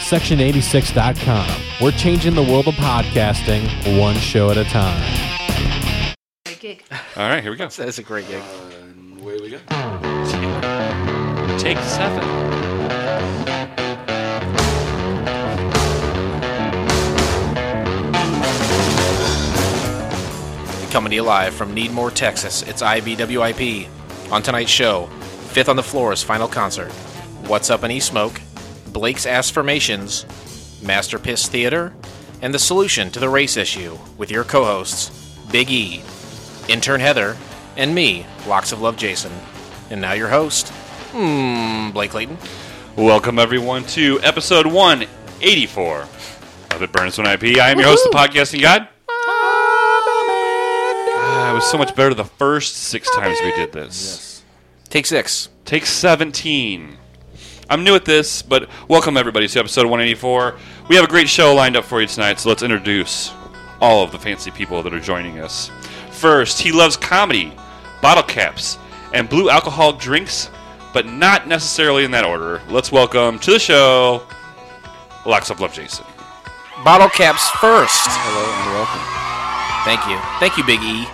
Section86.com. We're changing the world of podcasting one show at a time. Great gig. All right, here we go. That's a great gig. Away we go. Take 7. Coming to you live from Needmore, Texas. It's IBWIP. On tonight's show, Fifth on the Floor's final concert, What's Up in E-Smoke, Blake's Affirmations, Master Piss Theater, and the solution to the race issue with your co-hosts, Big E, Intern Heather, and me, Locks of Love Jason. And now your host, Blake Clayton. Welcome, everyone, to episode 184 of It Burns When IP. I am your host, the Podcasting God. It was so much better the first 6 times we did this. Take 6. Take 17. I'm new at this, but welcome everybody to episode 184. We have a great show lined up for you tonight, so let's introduce all of the fancy people that are joining us. First, he loves comedy, bottle caps, and blue alcoholic drinks, but not necessarily in that order. Let's welcome to the show, Locks of Love Jason. Bottle caps first. Hello and welcome. Thank you. Thank you, Big E.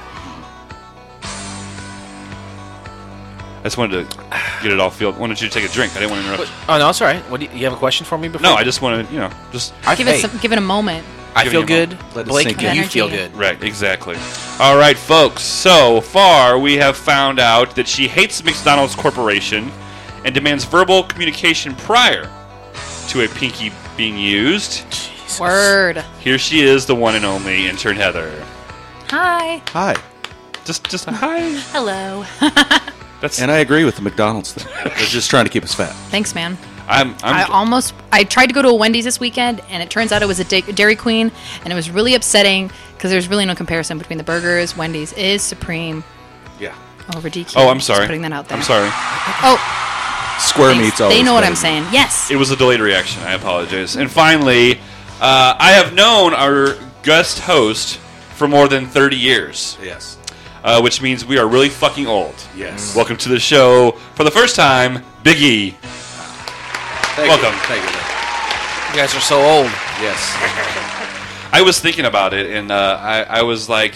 I just wanted to get it all filled. I wanted you to take a drink. I didn't want to interrupt. Oh, no, it's all right. What, you have a question for me before? No, I just wanted, just... Give it a moment. I Give feel me a good. moment. Let it Blake, sink do in. you Energy. feel good? Right, exactly. All right, folks. So far, we have found out that she hates McDonald's Corporation and demands verbal communication prior to a pinky being used. Jesus. Word. Here she is, the one and only Intern Heather. Hi. Hi. Just a hi. Hello. That's And I agree with the McDonald's thing. They're just trying to keep us fat. Thanks, man. I'm I tried to go to a Wendy's this weekend, and it turns out it was a Dairy Queen, and it was really upsetting because there's really no comparison between the burgers. Wendy's is supreme Yeah. over DQ. Oh, I'm sorry. Just putting that out there. I'm sorry. Oh, Square thanks. meat's always They know what better I'm saying. Yes. It was a delayed reaction. I apologize. And finally, I have known our guest host for more than 30 years. Yes. Which means we are really fucking old. Yes. Welcome to the show for the first time, Big E. Welcome. Thank you. You guys are so old. Yes. I was thinking about it, and I was like,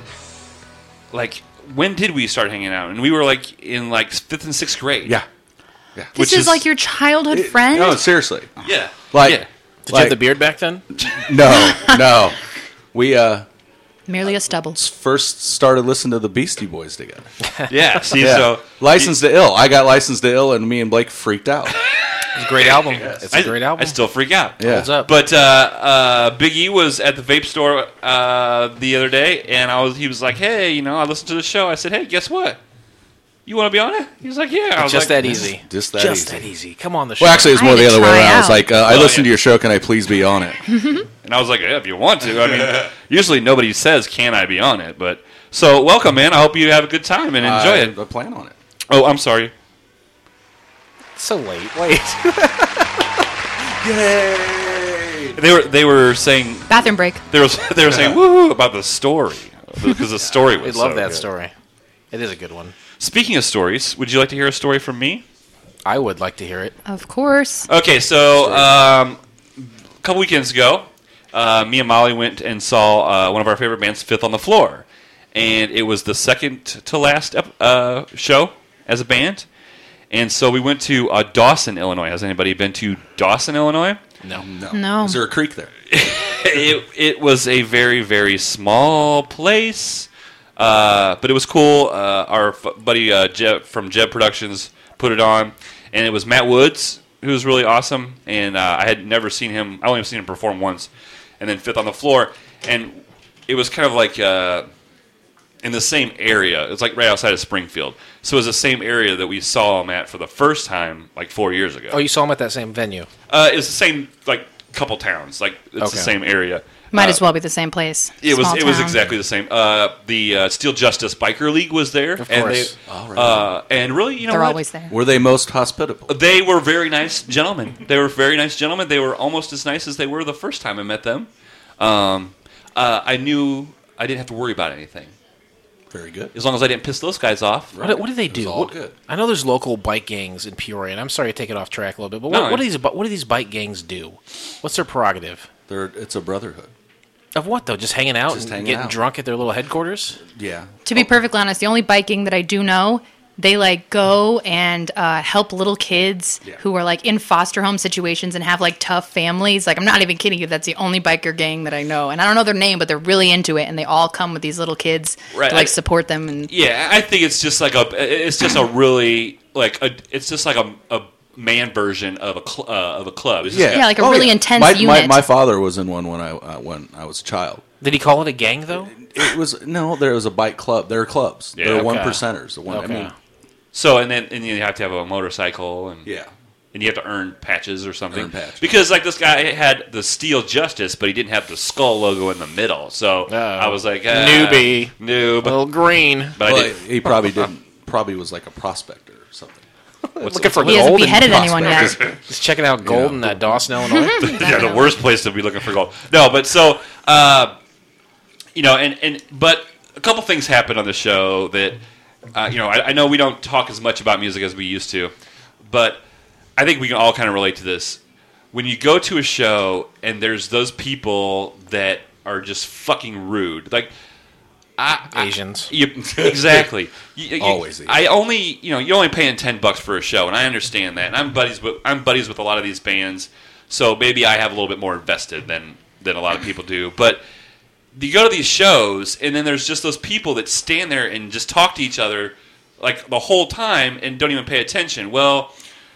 when did we start hanging out? And we were in 5th and 6th grade. Yeah. This which is is- like your childhood friend? No, seriously. Yeah. Like, Yeah. Did you have the beard back then? No. We Merely a stubble. first started listening to the Beastie Boys together. Yeah. See, Yeah. so Licensed to Ill. I got Licensed to Ill, and me and Blake freaked out. It's a great album. It's a great album. I still freak out. Yeah. Holds up. But Big E was at the vape store the other day, and he was like, "Hey, I listened to the show." I said, "Hey, guess what? You want to be on it?" He was like, "Yeah." I was Just like, that easy. Just that Just easy. that easy. Come on the show. Well, actually, it's I more had the to other way try around. I out. was like, I Oh, listened yeah. to your show. Can I please be on it? And I was like, "Yeah, if you want to." I mean, usually nobody says, "Can I be on it?" But so welcome, man. I hope you have a good time and enjoy it. I plan on it. Oh, I'm sorry. It's so late. Wait. Yay! They were saying Bathroom break. they were saying woo about the story because the story was. We love so that good. story. It is a good one. Speaking of stories, would you like to hear a story from me? I would like to hear it. Of course. Okay, so a couple weekends ago, me and Molly went and saw one of our favorite bands, Fifth on the Floor, and it was the second to last show as a band. And so we went to Dawson, Illinois. Has anybody been to Dawson, Illinois? No. No. Is there a creek there? It was a very, very small place, but it was cool. Our buddy Jeb from Jeb Productions put it on, and it was Matt Woods, who was really awesome. And I had never seen him. I only seen him perform once, and then Fifth on the Floor. And it was kind of like in the same area. It's like right outside of Springfield. So it was the same area that we saw him at for the first time, 4 years ago. Oh, you saw him at that same venue. It's the same, couple towns. It's Okay. the same area. Might as well be the same place. It was Small town. exactly the same. The Steel Justice Biker League was there, Of and course. and really, you know, They're what? always there. Were they most hospitable? They were very nice gentlemen. They were very nice gentlemen. They were almost as nice as they were the first time I met them. I knew I didn't have to worry about anything. Very good. As long as I didn't piss those guys off. Right. What do they It was do? all good. I know there's local bike gangs in Peoria, and I'm sorry to take it off track a little bit, but No, what do these bike gangs do? What's their prerogative? It's a brotherhood. Of what, though? Just hanging out Just and hanging getting out. drunk at their little headquarters? Yeah. To be perfectly honest, the only biking that I do know, they like go and help little kids Yeah. who are like in foster home situations and have like tough families. Like I'm not even kidding you. That's the only biker gang that I know, and I don't know their name, but they're really into it, and they all come with these little kids Right. to like support them. And Yeah, I think it's just like a really it's just like a man version of a club. It's just Yeah, like a really intense my, unit. My father was in one when I was a child. Did he call it a gang, though? It was there was a bike club. There are clubs. Yeah, there are okay. one percenters. The one. Okay. I mean, So and you have to have a motorcycle and yeah. and you have to earn patches or something. Earn patches. Because like this guy had the Steel Justice, but he didn't have the skull logo in the middle. So I was like, Newbie. noob. Little green. But I Well, did. he probably didn't. Probably was like a prospector or something. Looking for he hasn't gold in beheaded anyone prospect. yet. Just checking out gold in Dawson, Illinois. Yeah, the worst place to be looking for gold. No, but so but a couple things happened on the show that I know we don't talk as much about music as we used to, but I think we can all kind of relate to this. When you go to a show and there's those people that are just fucking rude, like Asians. Exactly. Always. I only, you're only paying $10 for a show, and I understand that. And I'm buddies with a lot of these bands, so maybe I have a little bit more invested than a lot of people do. But you go to these shows, and then there's just those people that stand there and just talk to each other like the whole time and don't even pay attention. Well,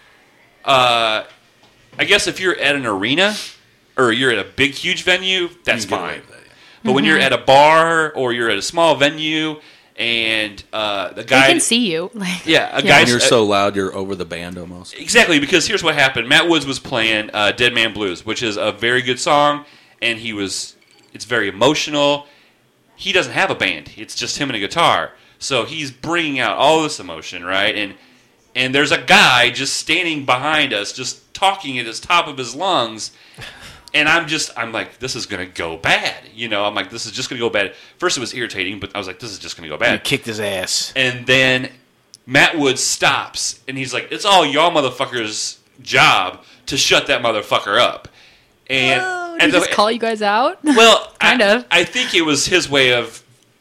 I guess if you're at an arena or you're at a big, huge venue, that's You can get away fine. with that, yeah. But when you're at a bar or you're at a small venue and the They guy, can see you. Like, yeah, a Yeah. guy, And you're so loud, you're over the band almost. exactly, because here's what happened. Matt Woods was playing Dead Man Blues, which is a very good song, and it's very emotional. He doesn't have a band; it's just him and a guitar. So he's bringing out all this emotion, right? And there's a guy just standing behind us, just talking at the top of his lungs. And I'm like, this is going to go bad. I'm like, this is just going to go bad. First it was irritating, but I was like, this is just going to go You bad. kicked his ass. And then Matt Woods stops, and he's like, it's all y'all motherfuckers' job to shut that motherfucker up. And, oh, did he just call you guys out? well, Kind of. I think it was his way of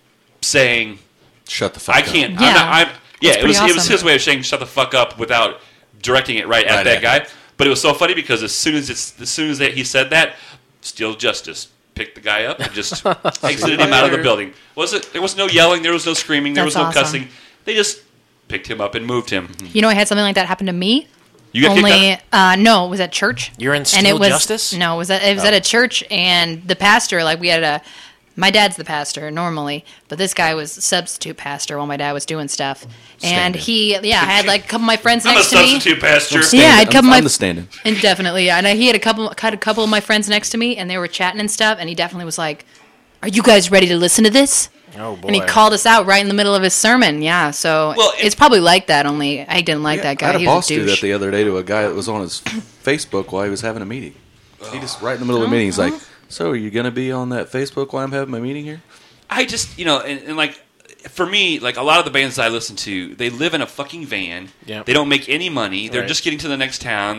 saying, Shut the fuck I up. can't. Yeah. It was pretty it was awesome. his way of saying shut the fuck up without directing it right at Right that at guy. But it was so funny because as soon as he said that, Steel Justice picked the guy up and just exited him out of the building. There was no yelling, there was no screaming, there That's was no awesome. cussing. They just picked him up and moved him. You know, I had something like that happen to me. You got kicked Only, no, it was at church. You're in and Steel it was, Justice? No, it was at a church, and the pastor, like, we had my dad's the pastor normally, but this guy was substitute pastor while my dad was doing stuff. And I had like a couple of my friends I'm a next to me. substitute pastor. Yeah, I had a couple of my I'm the stand-in. and definitely, yeah. And he had a couple of my friends next to me, and they were chatting and stuff. And he definitely was like, "Are you guys ready to listen to this?" Oh, boy. And he called us out right in the middle of his sermon. Yeah, so Well, it's probably like that. Only I didn't like that I had guy. a He boss was a do that douche. the other day to a guy that was on his Facebook while he was having a meeting. He just right in the middle of the meeting, he's like, "So are you going to be on that Facebook while I'm having my meeting here?" I just, and like, for me, like a lot of the bands that I listen to, they live in a fucking van. Yep. They don't make any money. They're Right. just getting to the next town.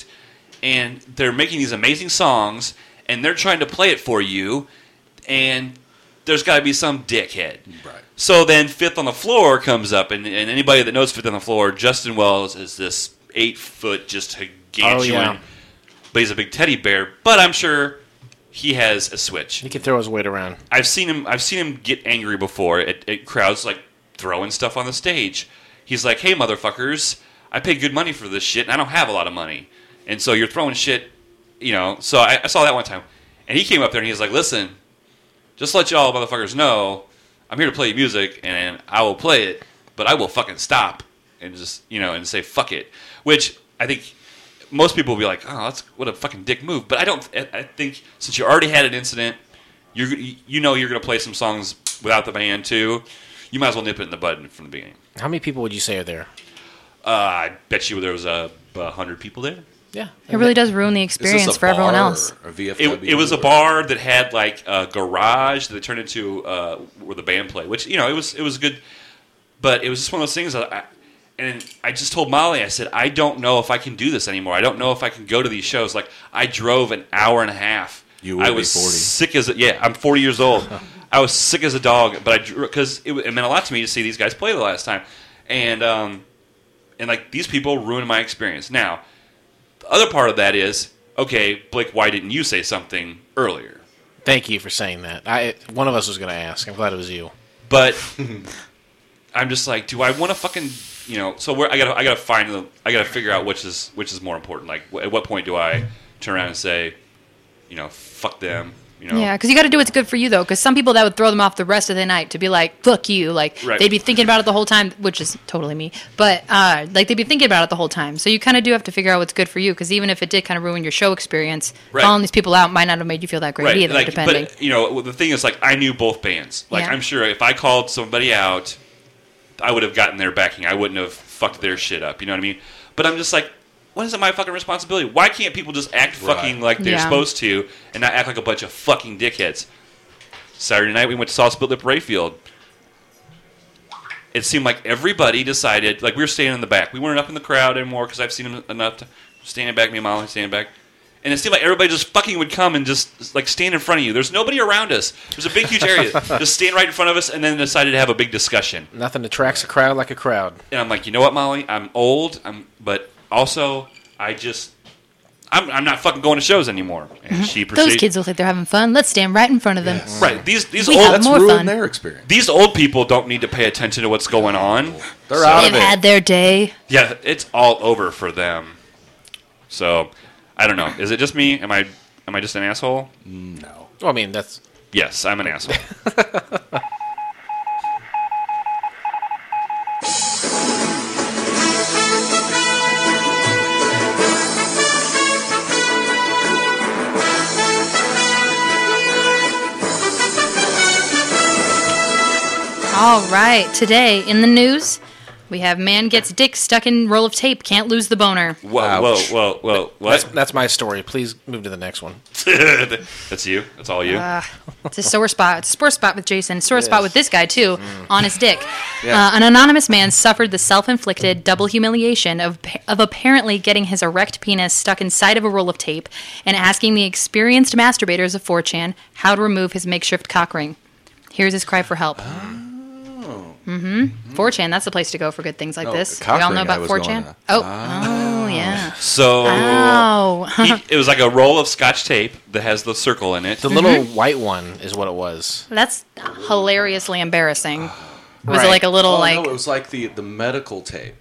And they're making these amazing songs, and they're trying to play it for you, and there's got to be some dickhead. Right. So then Fifth on the Floor comes up, and anybody that knows Fifth on the Floor, Justin Wells is this 8-foot, just gargantuan, Oh, yeah. but he's a big teddy bear. But I'm sure he has a switch. He can throw his weight around. I've seen him get angry before at crowds, like throwing stuff on the stage. He's like, "Hey, motherfuckers, I pay good money for this shit, and I don't have a lot of money, and so you're throwing shit, So I saw that one time, and he came up there and he was like, "Listen, just to let y'all motherfuckers know, I'm here to play music, and I will play it, but I will fucking stop and just and say fuck it," which I think most people will be like, "Oh, that's what a fucking dick move." But I don't. I think since you already had an incident, you're going to play some songs without the band too. You might as well nip it in the bud from the beginning. How many people would you say are there? I bet you there was 100 people there. Yeah. It really does ruin the Is this experience a for everyone bar else. or a VFW? It was a bar that had like a garage that turned into where the band played, which it was good, but it was just one of those things. And I just told Molly, I said, I don't know if I can do this anymore. I don't know if I can go to these shows. Like I drove an hour and a half. You will I be was 40. sick as I'm 40 years old. I was sick as a dog, but because it meant a lot to me to see these guys play the last time, and like these people ruined my experience. Now, the other part of that is, okay, Blake, why didn't you say something earlier? Thank you for saying that. One of us was going to ask. I'm glad it was you. But I'm just like, do I want to fucking So I gotta figure out which is more important. Like, at what point do I turn around and say, fuck them? Yeah, because you got to do what's good for you, though. Because some people, that would throw them off the rest of the night to be like, fuck you. Like, Right. they'd be thinking about it the whole time, which is totally me. But, like, they'd be thinking about it the whole time. So you kind of do have to figure out what's good for you. Because even if it did kind of ruin your show experience, Right. calling these people out might not have made you feel that great either, like, depending. But the thing is, like, I knew both bands. Like, Yeah. I'm sure if I called somebody out, I would have gotten their backing. I wouldn't have fucked their shit up. You know what I mean? But I'm just like, what is it my fucking responsibility? Why can't people just act fucking like they're Yeah. supposed to and not act like a bunch of fucking dickheads? Saturday night we went to saw Split Lip Rayfield. It seemed like everybody decided, like we were standing in the back. We weren't up in the crowd anymore because I've seen them enough to standing back, me and Molly standing back. And it seemed like everybody just fucking would come and just like stand in front of you. There's nobody around us. There's a big, huge area. Just stand right in front of us and then decided to have a big discussion. Nothing attracts a crowd like a crowd. And I'm like, you know what, Molly? I'm old, but also I'm not fucking going to shows anymore. And she Those proceeded. kids look like they're having fun. Let's stand right in front of them. Yes. Right. These We old have That's more ruined fun. their experience. these old people don't need to pay attention to what's going on. They're out They've of it. had their day. Yeah, it's all over for them. So I don't know. Is it just me? Am I just an asshole? No. Well, I mean, that's... Yes, I'm an asshole. All right. Today in the news, we have man gets dick stuck in roll of tape, can't lose the boner. Whoa. What? That's my story. Please move to the next one. That's you? That's all you? It's a sore spot. It's a sore spot with Jason. Sore spot with this guy, too, on his dick. Yeah. An anonymous man suffered the self-inflicted double humiliation of apparently getting his erect penis stuck inside of a roll of tape and asking the experienced masturbators of 4chan how to remove his makeshift cock ring. Here's his cry for help. 4chan, that's the place to go for good things like No, this. We cock all know ring I about was 4chan? going to. Oh, yeah. So Oh. it was like a roll of Scotch tape that has the circle in it. The little white one is what it was. That's hilariously embarrassing. Was it Right. like a little, Oh, like... no, it was like the medical tape.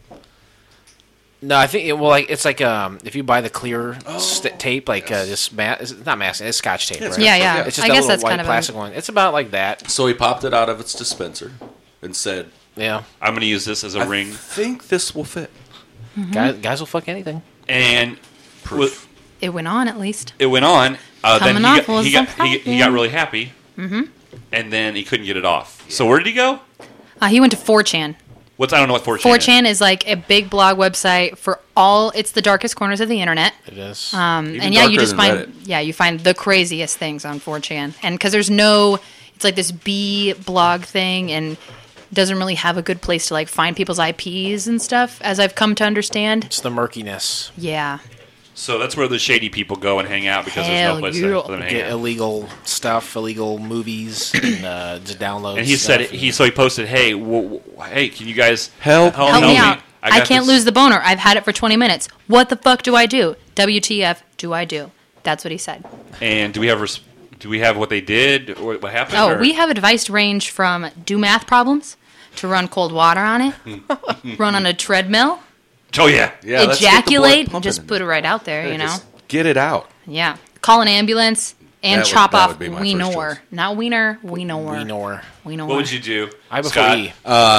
No, I think it's like if you buy the clear tape, like it's not masking, it's Scotch tape, right? Yeah. It's just I that guess little that's white kind of plastic one. It's about like that. So he popped it out of its dispenser and said, Yeah, I'm going to use this as a I ring. think this will fit. guys will fuck anything. And Proof. It went on, at least. it went on. Then Coming off was he the got really happy. And then he couldn't get it off. So where did he go? He went to 4chan. I don't know what 4chan is. 4chan is like a big blog website for it's the darkest corners of the internet. It is. Even And yeah, you darker just than find you find the craziest things on 4chan. And because there's it's like this B blog thing and doesn't really have a good place to like find people's IPs and stuff, as I've come to understand. It's the murkiness. Yeah. So that's where the shady people go and hang out because there's Hell no place yeah. for them to hang Get out. illegal stuff, illegal movies, and just download. And he stuff. said he posted, hey, hey, can you guys Help Help me out. I got can't this- lose the boner. I've had it for 20 minutes. What the fuck do I do? WTF do I do? That's what he said. And do we have what they did or what happened? Oh, or? we have advice range from do math problems to run cold water on it, run on a treadmill, Oh yeah. Yeah, let's get the blood ejaculate, pumping just in put it right out there, you know? Just get it out. Yeah. Call an ambulance and That chop off would be my first wiener. choice. Not wiener, wiener. Ignore. Wiener. What would you do? I before Scott? E.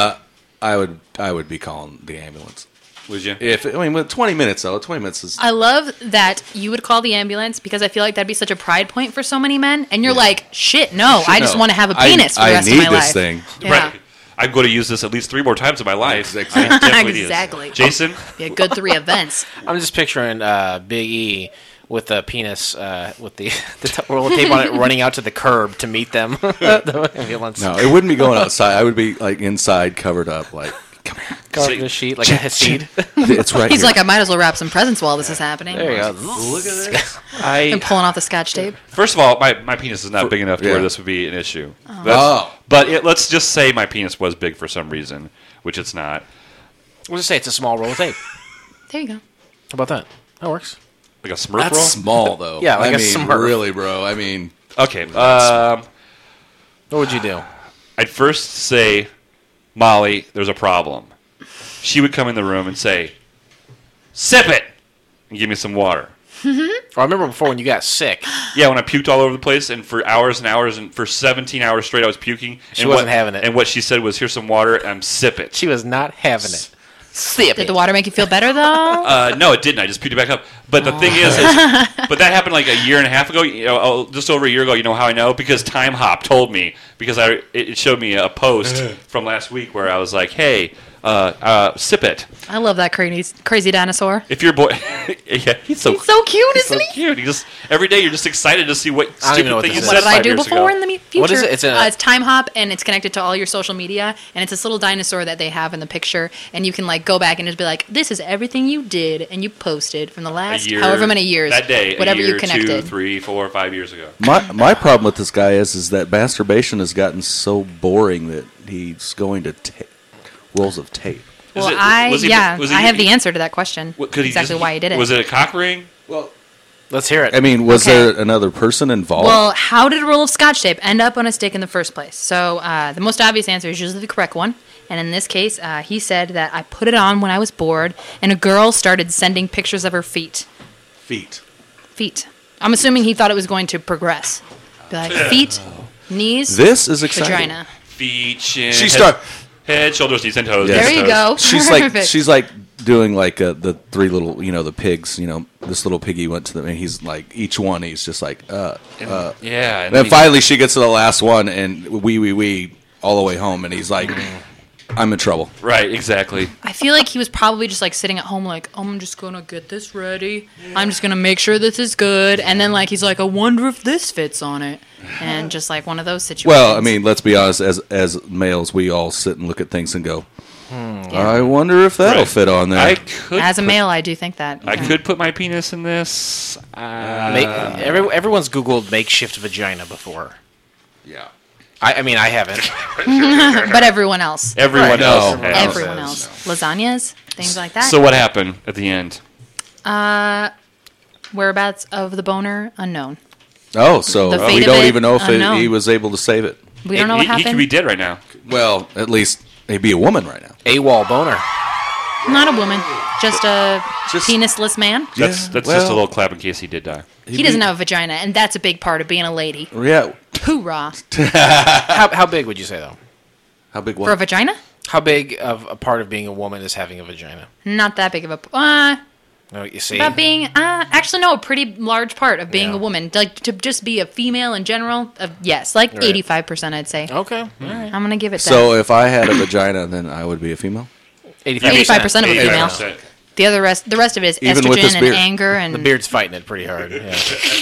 I would be calling the ambulance. Would you? With 20 minutes though, 20 minutes is I love that you would call the ambulance because I feel like that'd be such a pride point for so many men. And you're like, shit, no, I just no. want to have a penis for the rest I need of my this life. thing. Yeah. Right. I'm going to use this at least 3 more times in my life. Exactly. I definitely do. Exactly. Jason? Be a good 3 events. I'm just picturing Big E with the penis with the roll of tape on it running out to the curb to meet them. The ambulance. No, it wouldn't be going outside. I would be like inside, covered up, like, come here. Covered in a sheet like a Hasid. It's right He's here. like, I might as well wrap some presents while this is happening. There you go. Look at this. And pulling off the Scotch tape. First of all, my penis is not big enough to Yeah. where this would be an issue. Oh. But let's just say my penis was big for some reason, which it's not. We'll just say it's a small roll of tape. There you go. How about that? That works. Like a Smurf That's roll? small, though. Yeah, like I a mean, Smurf. really, bro. I mean, Okay. What would you do? I'd first say, Molly, there's a problem. She would come in the room and say, sip it! And give me some water. Well, I remember before when you got sick. Yeah, when I puked all over the place, and for hours and hours, and for 17 hours straight, I was puking. She wasn't having it. And what she said was, here's some water, and sip it. She was not having it. Sip Did it. the water make you feel better, though? No, it didn't. I just puked it back up. But the thing is, but that happened like a year and a half ago, just over a year ago. You know how I know? Because Time Hop told me, because it showed me a post from last week where I was like, hey, sip it. I love that crazy dinosaur. If your boy, yeah, he's so cute, so cute. He just every day you're just excited to see what I don't even know stupid what thing this you is. said What did I 5 do years before ago. in the future? What is it? It's Time Hop, and it's connected to all your social media, and it's this little dinosaur that they have in the picture, and you can like go back and just be like, this is everything you did, and you posted from the last however many years, that day, whatever a year, you connected. 2, 3, 4, 5 years ago. my problem with this guy is that masturbation has gotten so boring that he's going to rolls of tape. Well, Was he- I was he- have the answer to that question. Could he Exactly just- why he did it. Was it a cock ring? Well, Let's hear it. I mean, was Okay. there another person involved? Well, how did a roll of Scotch tape end up on a stick in the first place? So the most obvious answer is usually the correct one. And in this case, he said that I put it on when I was bored, and a girl started sending pictures of her feet. Feet. I'm assuming he thought it was going to progress. Be like, feet, knees, This is exciting. vagina. Feet, chin, She head, start- head, shoulders, knees, and toes. Yeah. There you go. Perfect. She's like doing like the 3 little, the pigs. This little piggy went to them, and he's like each one. He's just like Yeah. And then finally, she gets to the last one, and wee all the way home, and he's like, I'm in trouble. Right, exactly. I feel like he was probably just like sitting at home, like, I'm just gonna get this ready. I'm just gonna make sure this is good. And then like he's like, I wonder if this fits on it. And just like one of those situations. Well, I mean, let's be honest. As males, we all sit and look at things and go, I wonder if that'll Right. fit on there. I could. as a male, I do think that. I yeah. could put my penis in this. Everyone's Googled makeshift vagina before. yeah. I mean, I haven't. But everyone else. Everyone Right. else. No. has. Everyone else. Lasagnas, things like that. So what happened at the end? Whereabouts of the boner, unknown. Oh, so The fate we of don't it, even know if unknown. he was able to save it. We don't know what He happened. could be dead right now. Well, at least he'd be a woman right now. AWOL boner. Not a woman, just a Just- penisless man. That's Yeah, just a well- little clap in case he did die. He doesn't have a vagina, and that's a big part of being a lady. Yeah. Hoorah. How big would you say though? How big For a was vagina? How big of a part of being a woman is having a vagina? Not that big of a... No, you see. about being... actually, no, a pretty large part of being Yeah. a woman. Like, to just be a female in general, yes. Like, Right. 85%, I'd say. Okay. All right. I'm going to give it that. So if I had a vagina, then I would be a female? 85% of a female. 85%. The rest of it is Even with estrogen this and beard. anger and... The beard's fighting it pretty hard. Yeah.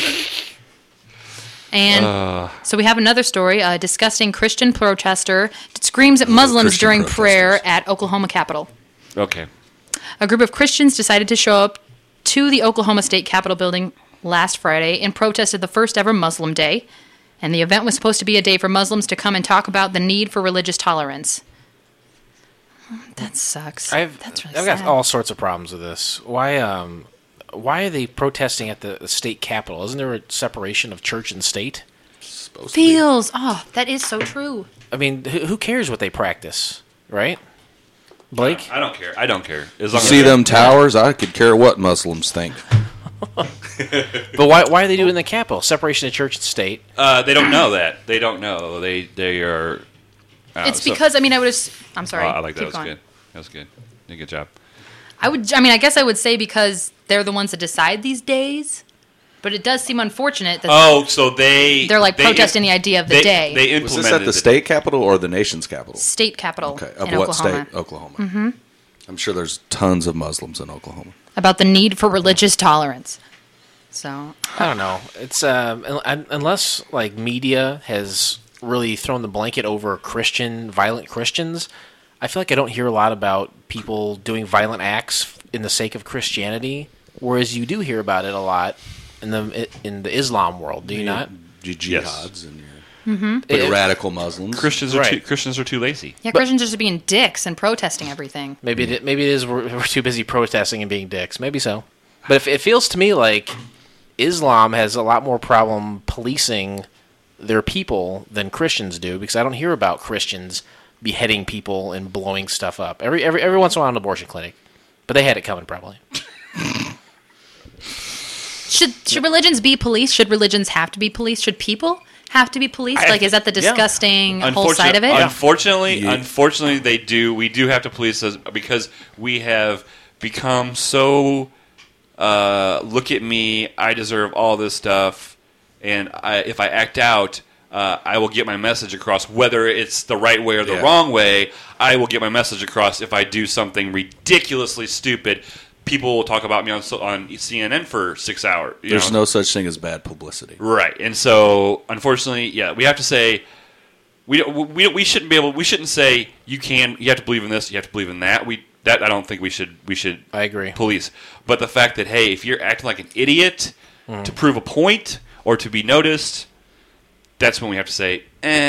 And so we have another story. A disgusting Christian protester screams at Muslims Christian during prayer protesters. at Oklahoma Capitol. Okay. A group of Christians decided to show up to the Oklahoma State Capitol building last Friday and protested the first ever Muslim Day. And the event was supposed to be a day for Muslims to come and talk about the need for religious tolerance. That sucks. That's really I've got sad. all sorts of problems with this. Why are they protesting at the state capitol? Isn't there a separation of church and state? Supposed to be. Feels. Oh, that is so true. I mean, who cares what they practice, right? Blake? I don't care. I don't care. As You long see as them towers? I could care what Muslims think. But why are they doing the capitol? Separation of church and state. They don't know that. They don't know. They are. It's because, I mean, I'm sorry. I like that. Keep That was going. good. That was good. You did a good job. I guess I would say because they're the ones that decide these days. But it does seem unfortunate that so they're like protesting the idea of the day. They Was implemented this at the state capitol or the nation's capital? State capital Okay, of in what Oklahoma. state? Oklahoma. Mm-hmm. I'm sure there's tons of Muslims in Oklahoma. About the need for religious tolerance. So I don't know. It's unless like media has really thrown the blanket over violent Christians. I feel like I don't hear a lot about people doing violent acts in the sake of Christianity, whereas you do hear about it a lot in the Islam world. Do you not? Jihads and your radical Muslims. Christians are too lazy. yeah, Christians are just being dicks and protesting everything. Maybe it is we're too busy protesting and being dicks. Maybe so. But if it feels to me like Islam has a lot more problem policing their people than Christians do, because I don't hear about Christians beheading people and blowing stuff up. Every once in a while, an abortion clinic, but they had it coming probably. Should religions be policed? Should religions have to be policed? Should people have to be policed? Is that the disgusting whole side of it? Unfortunately, they do. We do have to police us because we have become so. Look at me! I deserve all this stuff, and if I act out, I will get my message across. Whether it's the right way or the wrong way, I will get my message across. If I do something ridiculously stupid, people will talk about me on CNN for 6 hours. There's no such thing as bad publicity, right? And so, unfortunately, we have to say we shouldn't be able. We shouldn't say you have to believe in this. You have to believe in that. I don't think we should. I agree. Police, but the fact that if you're acting like an idiot to prove a point or to be noticed, that's when we have to say,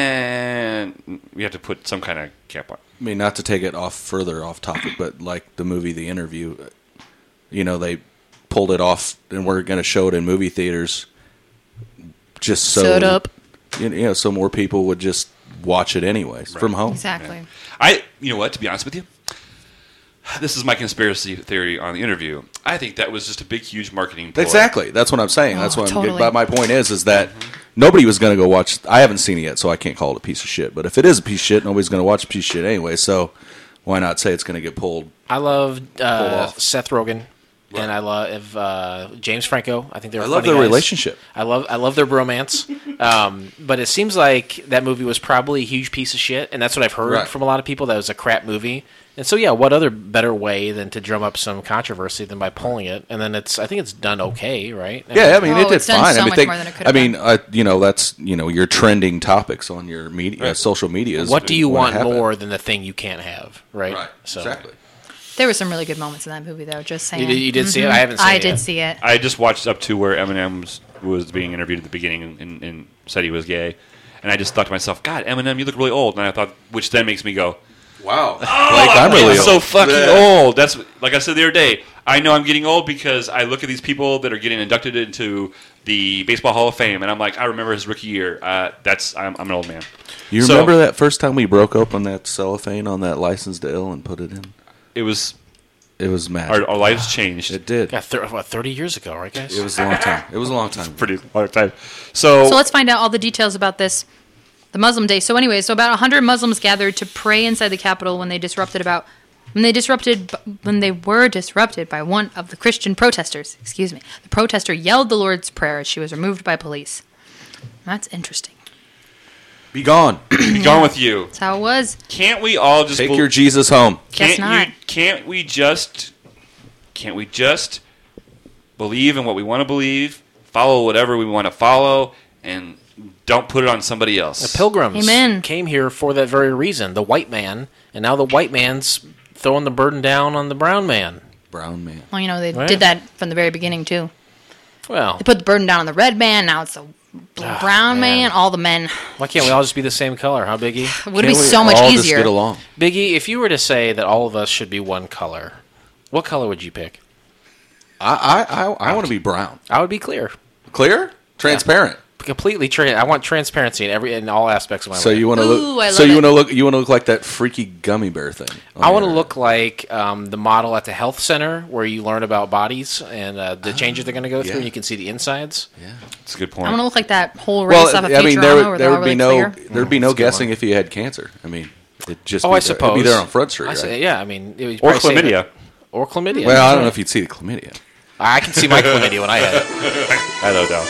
and we have to put some kind of cap on. I mean, not to take it further off topic, but like the movie The Interview, they pulled it off, and we're going to show it in movie theaters, just so Shut up. So more people would just watch it anyways from home. Exactly. You know what? To be honest with you, this is my conspiracy theory on The Interview. I think that was just a big, huge marketing ploy. Exactly. That's what I'm saying. That's what totally. But my point is that nobody was going to go watch. I haven't seen it yet, so I can't call it a piece of shit. But if it is a piece of shit, nobody's going to watch a piece of shit anyway. So why not say it's going to get pulled? I love off. Seth Rogen, and I love James Franco. I think they're. I love funny their guys. relationship. I love their bromance. But it seems like that movie was probably a huge piece of shit, and that's what I've heard from a lot of people. That it was a crap movie. And so, what other better way than to drum up some controversy than by pulling it? And then I think it's done okay, right? It did it's done fine. so much more than it could have done. That's your trending topics on your media, social media. What do you want more than the thing you can't have, right? Right. So, Exactly. There were some really good moments in that movie, though. Just saying. You did see it? I haven't seen it. I did see it. I just watched up to where Eminem was being interviewed at the beginning and said he was gay. And I just thought to myself, God, Eminem, you look really old. And I thought, which then makes me go, Wow. Like, I'm really so old. fucking old. That's like I said the other day. I know I'm getting old because I look at these people that are getting inducted into the Baseball Hall of Fame, and I'm like, I remember his rookie year. I'm an old man. You remember that first time we broke open that cellophane on that License to Ill and put it in? It was magic. our lives changed. It did. 30 years ago, right, guys? It was a long time. It was a long time. Pretty long time. So let's find out all the details about this, the Muslim Day. So anyway, about 100 Muslims gathered to pray inside the Capitol when they were disrupted by one of the Christian protesters. Excuse me. The protester yelled the Lord's Prayer as she was removed by police. That's interesting. Be gone. be gone with you. That's how it was. Can't we all just Take your Jesus home. Guess not. Can't we just believe in what we want to believe, follow whatever we want to follow, and don't put it on somebody else? The pilgrims Amen. came here for that very reason. The white man, and now the white man's throwing the burden down on the brown man. Brown man. Well, they Right. did that from the very beginning, too. Well, They put the burden down on the red man. Now it's the brown man. All the men. why can't we all just be the same color, huh, Biggie? It would be so much all easier. Just get along. Biggie, if you were to say that all of us should be one color, what color would you pick? I want to be brown. I would be clear. Clear? Transparent. Completely I want transparency in all aspects of my So life. you want to Ooh, I look? So love you it. want to look like that freaky gummy bear thing. I want to look like the model at the health center where you learn about bodies and the changes they're going to go through, yeah. and you can see the insides. Yeah. That's a good I point. want to look like that whole race off of Futurama where they're all really clear. there'd be no That's a good guessing one. if you had cancer. I mean, it just. I it'd suppose. be there on Front Street, I right? say, yeah, I mean, it would Or probably say chlamydia. that- or chlamydia. Well, I don't know Right. if you'd see the chlamydia. I can see my chlamydia when I had it. Hello, Dal.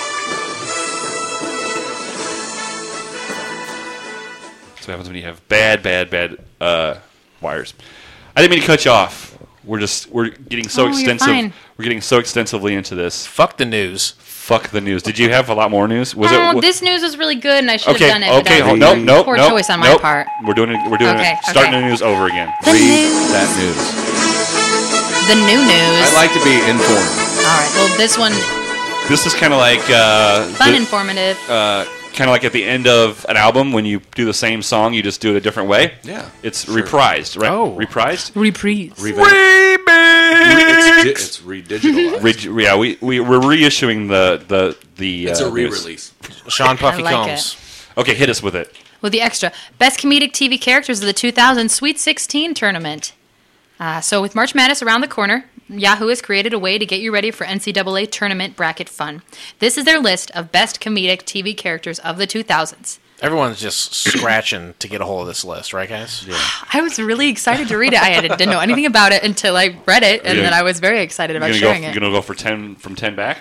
That's what happens when you have bad wires. I didn't mean to cut you off. We're getting so Oh, you're extensive. fine. We're getting so extensively into this. Fuck the news. Fuck the news. Did you have a lot more news? Was it? This news was really good, and I should Okay. have done it. Okay. but Nope. Nope. Poor nope, choice on my nope. part. We're doing it. We're doing Okay, it. Starting okay. the news over again. The Read news. that news. The new news. I like to be informed. All right. Well, this one This is kind of like fun, informative. kind of like at the end of an album when you do the same song, you just do it a different way. Yeah, It's sure. reprised, right? Oh. Reprised. Reprise. It's redigitalized. Yeah, we're reissuing the. It's a news. re-release. Sean Puffy I like Combs. Okay, hit us with it. With the extra best comedic TV characters of the 2000 Sweet 16 tournament. So with March Madness around the corner, Yahoo has created a way to get you ready for NCAA tournament bracket fun. This is their list of best comedic TV characters of the 2000s. Everyone's just scratching to get a hold of this list, right, guys? Yeah. I was really excited to read it. I didn't know anything about it until I read it, and Yeah. then I was very excited about You're sharing gonna it. go for 10 from 10 back.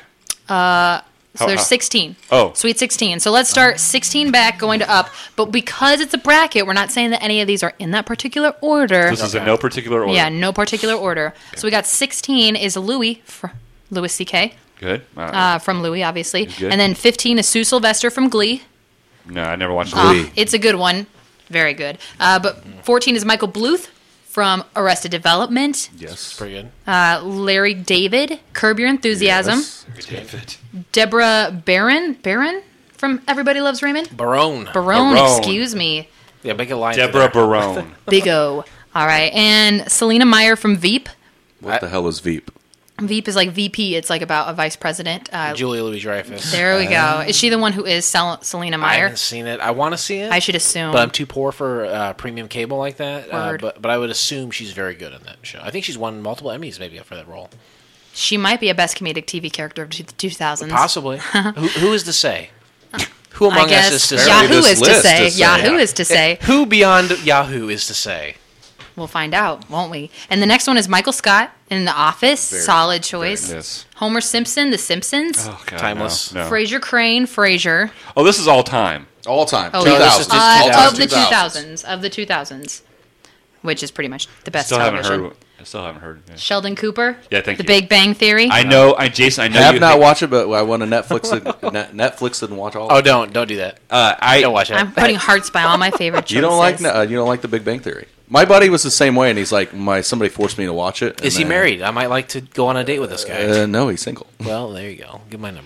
So there's how- 16. Oh. Sweet 16. So let's start 16 back, going to up. But because it's a bracket, we're not saying that any of these are in that particular order. This is in no particular order. Yeah, no particular order. So we got 16 is Louis, Louis C.K., Good. from Louis, obviously. Good. And then 15 is Sue Sylvester from Glee. No, I never watched Glee. It's a good one. Very good. But 14 is Michael Bluth from Arrested Development. Yes. Pretty good. Larry David, Curb Your Enthusiasm. Yes. David. Deborah Barron from Everybody Loves Raymond. Barone. Barone, Barone. excuse me. Yeah, make a line. Deborah Barone. Big O. All right. And Selena Meyer from Veep. What the hell is Veep? Veep is like VP. It's like about a vice president. Julia Louis-Dreyfus. There we go. Is she the one who is Selena I Meyer? haven't seen it. I want to see it. I should assume. But I'm too poor for premium cable like that. Word. But I would assume she's very good in that show. I think she's won multiple Emmys maybe for that role. She might be a best comedic TV character of the 2000s. Possibly. who is to say? Who I among us guess is to say? Yahoo This is to list say. is to say, Yahoo yeah. is to say. Who beyond Yahoo is to say? We'll find out, won't we? And the next one is Michael Scott in The Office. Solid choice. Yes. Homer Simpson, The Simpsons. Oh, God, Timeless. No. Frasier Crane, Frasier. Oh, this is all time. All time. Oh, 2000s. this is just All of the 2000s. 2000s. Of the 2000s. Which is pretty much the best Still haven't television. heard. I still haven't heard. Yeah. Sheldon Cooper. Yeah, thank The you. Big Bang Theory. I know. Jason. I know. Have you not hate- watched it, but I want to Netflix it. Netflix and watch all. Oh, of it. don't do that. I Don't watch it. I'm putting hearts by all my favorite choices. You don't like the Big Bang Theory. My buddy was the same way, and he's like, somebody forced me to watch it. Is he married? I might like to go on a date with this guy. No, he's single. Well, there you go. Give my number.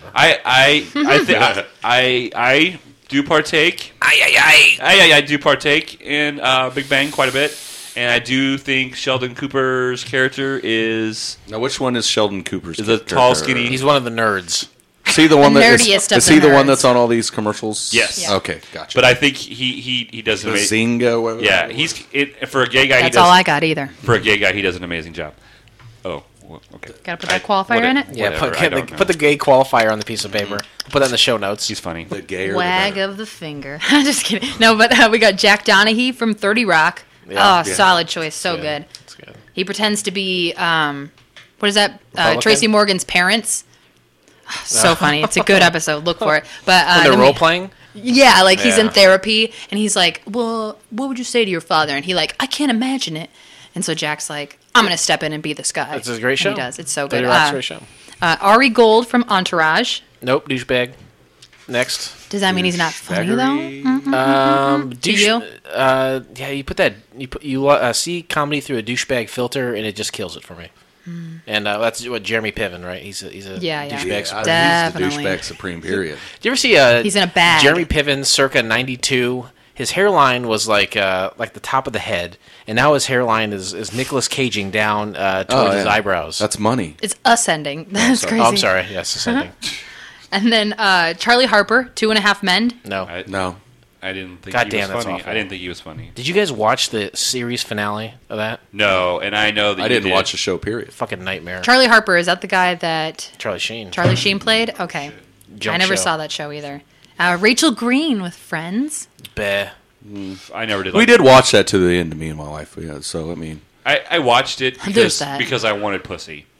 I do partake. I do partake in Big Bang quite a bit, and I do think Sheldon Cooper's character is Now, which one is Sheldon Cooper's? a tall, skinny. He's one of the nerds. Is he the one The that nerdiest of is the he the one nerds. that's on all these commercials? Yes. Yeah. Okay, gotcha. But I think he does an amazing. Bazinga. Whatever. Yeah, for a gay guy. That's he does, all I got either. For a gay guy, he does an amazing job. Oh, well, okay. Gotta put that qualifier in it? Yeah, Whatever, I don't know. put the gay qualifier on the piece of paper. Put that in the show notes. He's funny. The gayer. Wag the better. of the finger. I'm just kidding. No, but we got Jack Donaghy from 30 Rock. Yeah. Solid choice. So good. That's good. He pretends to be, what is that? Republican? Tracy Morgan's parents. So funny. It's a good episode. Look for it. But When they're then role playing? Yeah, like he's in Yeah. therapy, and he's like, well, what would you say to your father? And he like, I can't imagine it. And so Jack's like, I'm going to step in and be this guy. It's a great show. And he does. It's so 30 good. Rock's a great show. Ari Gold from Entourage. Nope, douchebag. Next. Does that mean he's not funny, though? Douche, you? Yeah, you put that. You see comedy through a douchebag filter, and it just kills it for me. And that's what Jeremy Piven, right? He's a Yeah, douchebag. yeah. supreme. Definitely. He's the douchebag supreme. Period. Did you ever see He's in a bag. Jeremy Piven, circa '92? His hairline was like the top of the head, and now his hairline is Nicolas Caging down towards his eyebrows. That's money. It's ascending. That's crazy. Oh, I'm sorry. Yes, ascending. And then Charlie Harper, 2.5 Men. No. No. I didn't think God he damn, was that's funny. awful. I didn't think he was funny. Did you guys watch the series finale of that? No, and I know that I you didn't did. watch the show. Period. Fucking nightmare. Charlie Harper, is that the guy that Charlie Sheen. Charlie Sheen played? Okay. Jump I never show. saw that show either. Rachel Green with Friends. Bah. I never did. We Like did watch that to the end. Me and my wife. Yeah. So I mean, I watched it There's that. because I wanted pussy.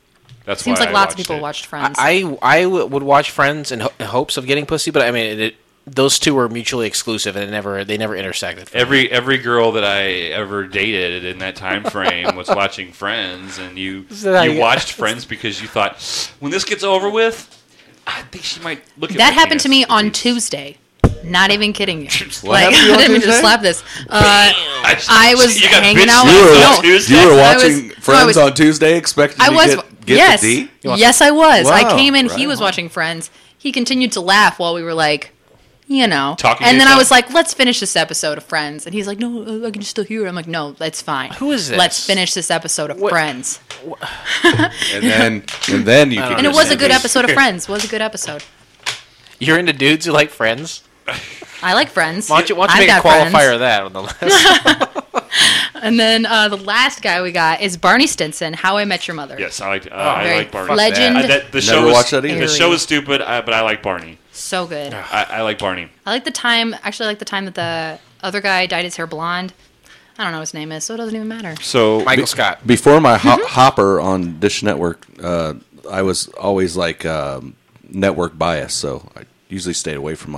That's Seems why like I lots of watched people it. watched Friends. I would watch Friends in hopes of getting pussy, but I mean, those two were mutually exclusive, and they never intersected. for me. Every girl that I ever dated in that time frame was watching Friends, and you watched Friends because you thought, when this gets over with, I think she might look at that my happened to me penis. on Tuesday. Not even kidding you. What Like, happened to you on I didn't mean to Tuesday? slap this. I was You got hanging bitch out. slapped on Tuesday? You were I was- watching no, I Friends was- on Tuesday, expecting I to was. get Yes. the D? Yes, I was. I Wow, came in. right He was on. watching Friends. He continued to laugh while we were like, Talking to and then I yourself? was like, let's finish this episode of Friends. And he's like, no, I can still hear it. I'm like, no, that's fine. Who is this? Let's finish this episode of Friends. And then you can And it was a good episode of Friends. It was a good episode. You're into dudes who like Friends? I like Friends. Why don't you I've make a got qualifier friends. of that on the list? And then the last guy we got is Barney Stinson, How I Met Your Mother. Yes, I Very like Barney. legend. The show Never was, watched that either. The show is stupid, but I like Barney. So good. I like Barney. I like the time that the other guy dyed his hair blonde. I don't know what his name is, so it doesn't even matter. So Michael Scott. Before my Hopper on Dish Network, I was always like network bias, so I usually stayed away from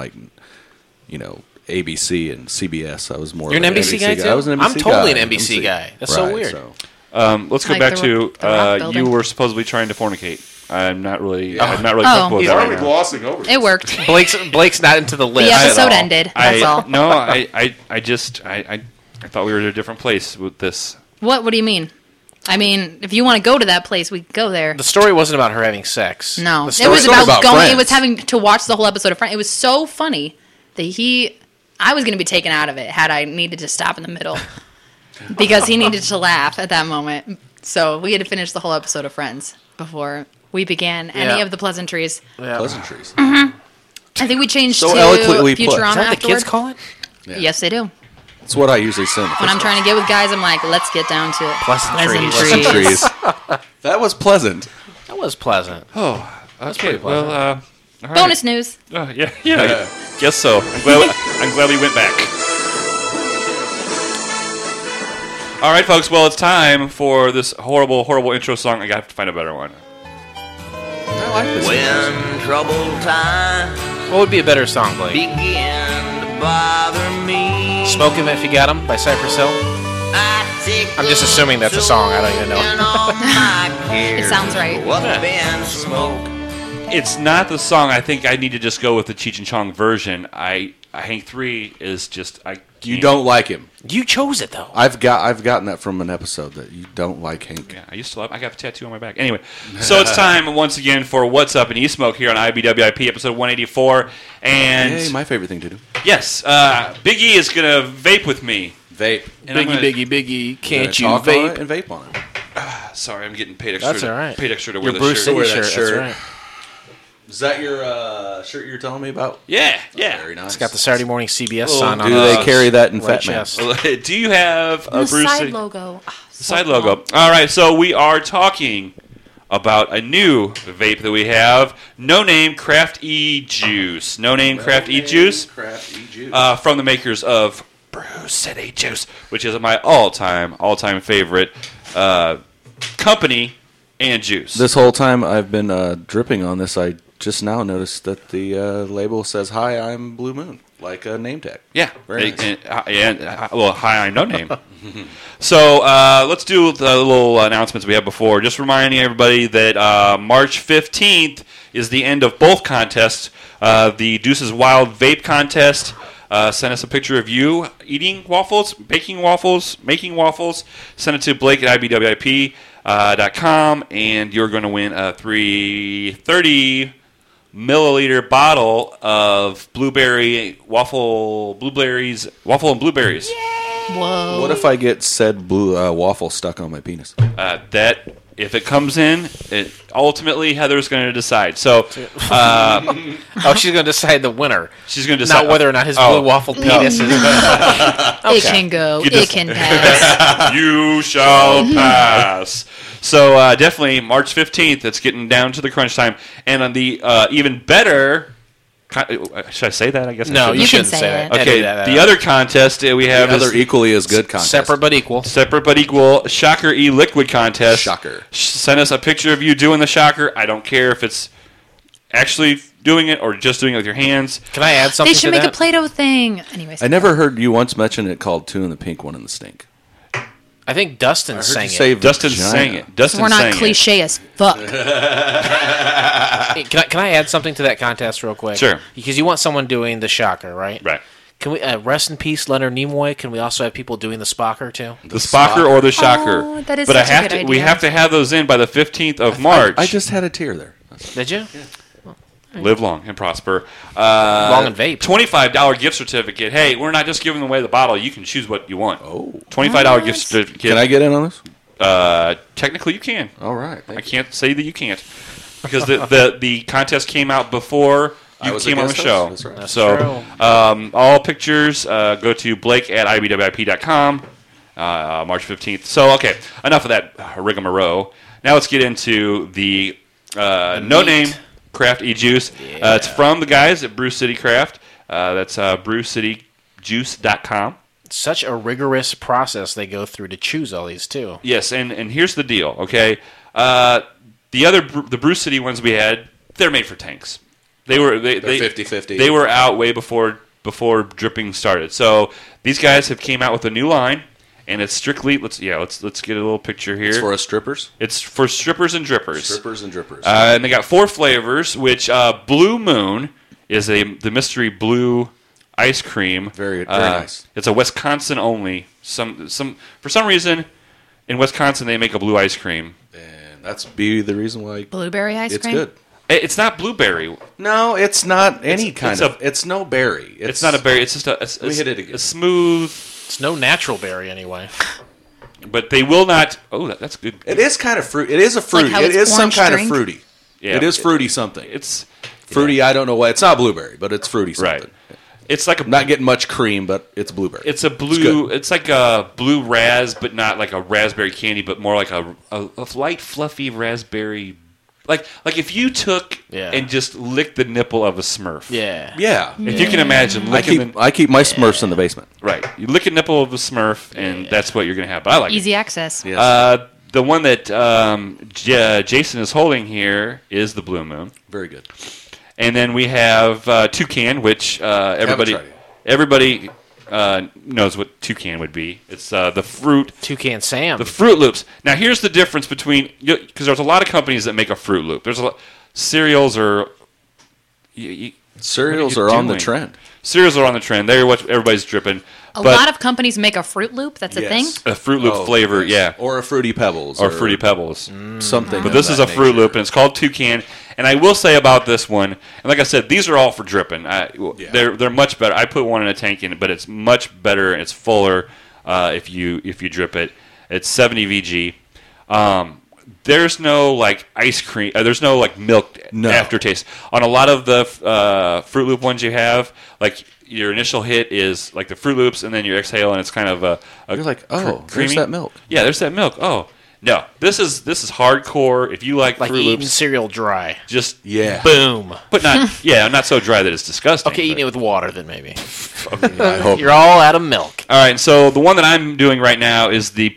ABC and CBS. I was more. You're an of NBC guy, too? I was an NBC I'm totally guy. an NBC guy. That's so Right, weird. let's go Like back the to Rock Building. you were supposedly trying to fornicate. I'm not really Oh. comfortable with He's that already right now. glossing over. It worked. Blake's not into the The list. at episode all. ended. That's all. No, I thought we were at a different place with this. What do you mean? I mean, if you want to go to that place, we can go there. The story wasn't about her having sex. No, The it story- was story about about going. Friends. It was having to watch the whole episode of Friends. It was so funny that I was going to be taken out of it had I needed to stop in the middle because he needed to laugh at that moment. So we had to finish the whole episode of Friends before we began any Yeah. of the pleasantries. Yeah. Pleasantries. I think we changed So to eloquently put. Futurama Is that what the afterward. kids call it? Yes, they do. That's what I usually say. When I'm trying to get with guys, I'm like, let's get down to Pleasantries. Pleasantries. That was pleasant. That was pleasant. Okay, pretty pleasant. well, all right. Bonus news. Yeah. Guess so. I'm glad we went back. All right, folks. Well, it's time for this horrible, horrible intro song. I got to find a better one. I like this. When troubled times What would be a better song, Blake? begin to bother me, Smoke 'Em If You Got 'Em by Cypress Hill? I'm just assuming that's a song. I don't even know. It sounds right. Up in smoke. It's not the song. I think I need to just go with the Cheech and Chong version. Hank 3 is just You don't like him. You chose it, though. I've gotten that from an episode that you don't like Hank. Yeah, I used to love. I got the tattoo on my back. Anyway, so it's time once again for What's Up in E-Smoke here on IBWIP episode 184. And Hey, my favorite thing to do. yes, Big E is gonna vape with me. Vape. And I'm gonna- Biggie, can't you Talk on vape? it and vape on it. Sorry, I'm getting paid extra. That's all right. Paid extra to Your wear Bruce this Lee shirt. Wear that shirt. shirt. That's right. Is that your shirt you're telling me about? Yeah. Very nice. It's got the Saturday morning CBS Oh, sign on Do it. they carry that in Right Fat Man? chest. Do you have a The Bruce side Lee? logo. Ah, so Side cool. logo. All right, so we are talking about a new vape that we have. No Name Craft E Juice. No Name Craft E Juice. Craft E-Juice. From the makers of Brew City Juice, which is my all-time favorite company and juice. This whole time I've been dripping on this, I just now noticed that the label says, "Hi, I'm Blue Moon," like a name tag. Yeah. Very nice. Well, hi, I'm No Name. So let's do the little announcements we had before. Just reminding everybody that March 15th is the end of both contests. The Deuces Wild Vape Contest. Send us a picture of you eating waffles, baking waffles, making waffles. Send it to Blake at IBWIP.com, and you're going to win a 330 milliliter bottle of blueberries, waffle and blueberries. Whoa. What if I get said blue waffle stuck on my penis? That if it comes in, ultimately Heather's going to decide. So Oh, she's going to decide the winner. she's going to decide Not whether or not his blue waffle penis is. It can go. You It can pass. You shall pass. So definitely March 15th. It's getting down to the crunch time, and on the even better Should I say that? I guess I No, shouldn't. you You can shouldn't say say it. that. Okay, Edit that the out. other contest we have Another is equally as good contest. Separate but equal. separate but equal Shocker E-Liquid contest. Shocker. Send us a picture of you doing the Shocker. I don't care if it's actually doing it or just doing it with your hands. Can I add something They should to make that? a Play-Doh thing. Anyways, I never heard you once mention it called Two in the Pink, One in the Stink. I think Dustin I heard sang you say it. Dustin vagina. sang it. Dustin we're not sang cliche as fuck. Hey, can I add something to that contest real quick? Sure. Because you want someone doing the Shocker, right? it. Right. Can we rest in peace, Leonard Nimoy? Can we also have people doing the Spocker too? The Spocker or the Shocker. Oh, that is but such I a have good to. We idea. have to have those in by the 15th of March. I just had a tear there. Did you? Live long and prosper. Long and vape. $25 gift certificate. Hey, we're not just giving away the bottle. You can choose what you want. Oh. $25 gift certificate. Can I get in on this? Technically, you can. All right. I can't say that you can't because the contest came out before I you was came on the against show. us. That's right. So all pictures go to blake@ibwip.com March 15th. So okay, enough of that rigmarole. Now let's get into the no name craft e-juice. It's from the guys at Brew City Craft. That's brewcityjuice.com. Such a rigorous process they go through to choose all these too. Yes, and here's the deal, okay? The Brew City ones we had, they're made for tanks. They're 50-50. They were out way before dripping started. So these guys have came out with a new line, and it's strictly let's get a little picture here. It's for us strippers? It's for strippers and drippers. Strippers and drippers. And they got 4 flavors, which Blue Moon is the mystery blue ice cream. Very nice. It's a Wisconsin only. For some reason, in Wisconsin they make a blue ice cream. And that's be the reason why Blueberry ice it's cream. good. It's not blueberry. No, it's not any It's it's no berry. It's not a berry. It's just Let me hit it again. a smooth. It's no natural berry anyway. But they will not. Oh, that's good. It is kind of fruit. It is a fruity. how It it's is some orange kind drink? of fruity. Yeah. It is fruity something. It's Fruity, I don't know what. It's not blueberry, but it's fruity something. right. It's like a. I'm not getting much cream, but it's blueberry. It's a blue. It's like a blue raz, but not like a raspberry candy, but more like a light, fluffy raspberry. Like if you took Yeah. and just licked the nipple of a Smurf. Yeah. Yeah. If you can imagine I licking keep my Smurfs in the basement. right, you lick a nipple of a Smurf, and that's what you're gonna have. But I like it. Easy access. Yes. The one that Jason is holding here is the Blue Moon, Very good. and then we have Toucan, which everybody tried it. everybody knows what Toucan would be. It's the fruit. Toucan Sam. The Fruit Loops. Now, here's the difference between because there's a lot of companies that make a Fruit Loop. There's a lot cereals are Cereals what are are you on the doing? trend. Cereals are on the trend. They're what everybody's dripping. A But lot of companies make a Fruit Loop. That's a thing. Yes. a Fruit Loop Oh, flavor, yes. yeah, Or a Fruity Pebbles. or Fruity Pebbles. Something. But of this is a that Fruit nature. Loop, and it's called Toucan. And I will say about this one, and like I said, these are all for dripping. They're much better. I put one in a tank in it, but it's much better. It's fuller if you drip it. It's 70 VG. There's no like ice cream. There's no like milk aftertaste on a lot of the Fruit Loop ones you have. Like your initial hit is like the Fruit Loops, and then your exhale, and it's kind of a You're like, oh, creamy. there's that milk. Yeah, there's that milk. Oh no, this is hardcore. If you like like Fruit eating Loops, cereal dry. just Yeah. Boom. but not not so dry that it's disgusting. Okay, but- eating it with water then maybe. I hope. You're all out of milk. All right, so the one that I'm doing right now is the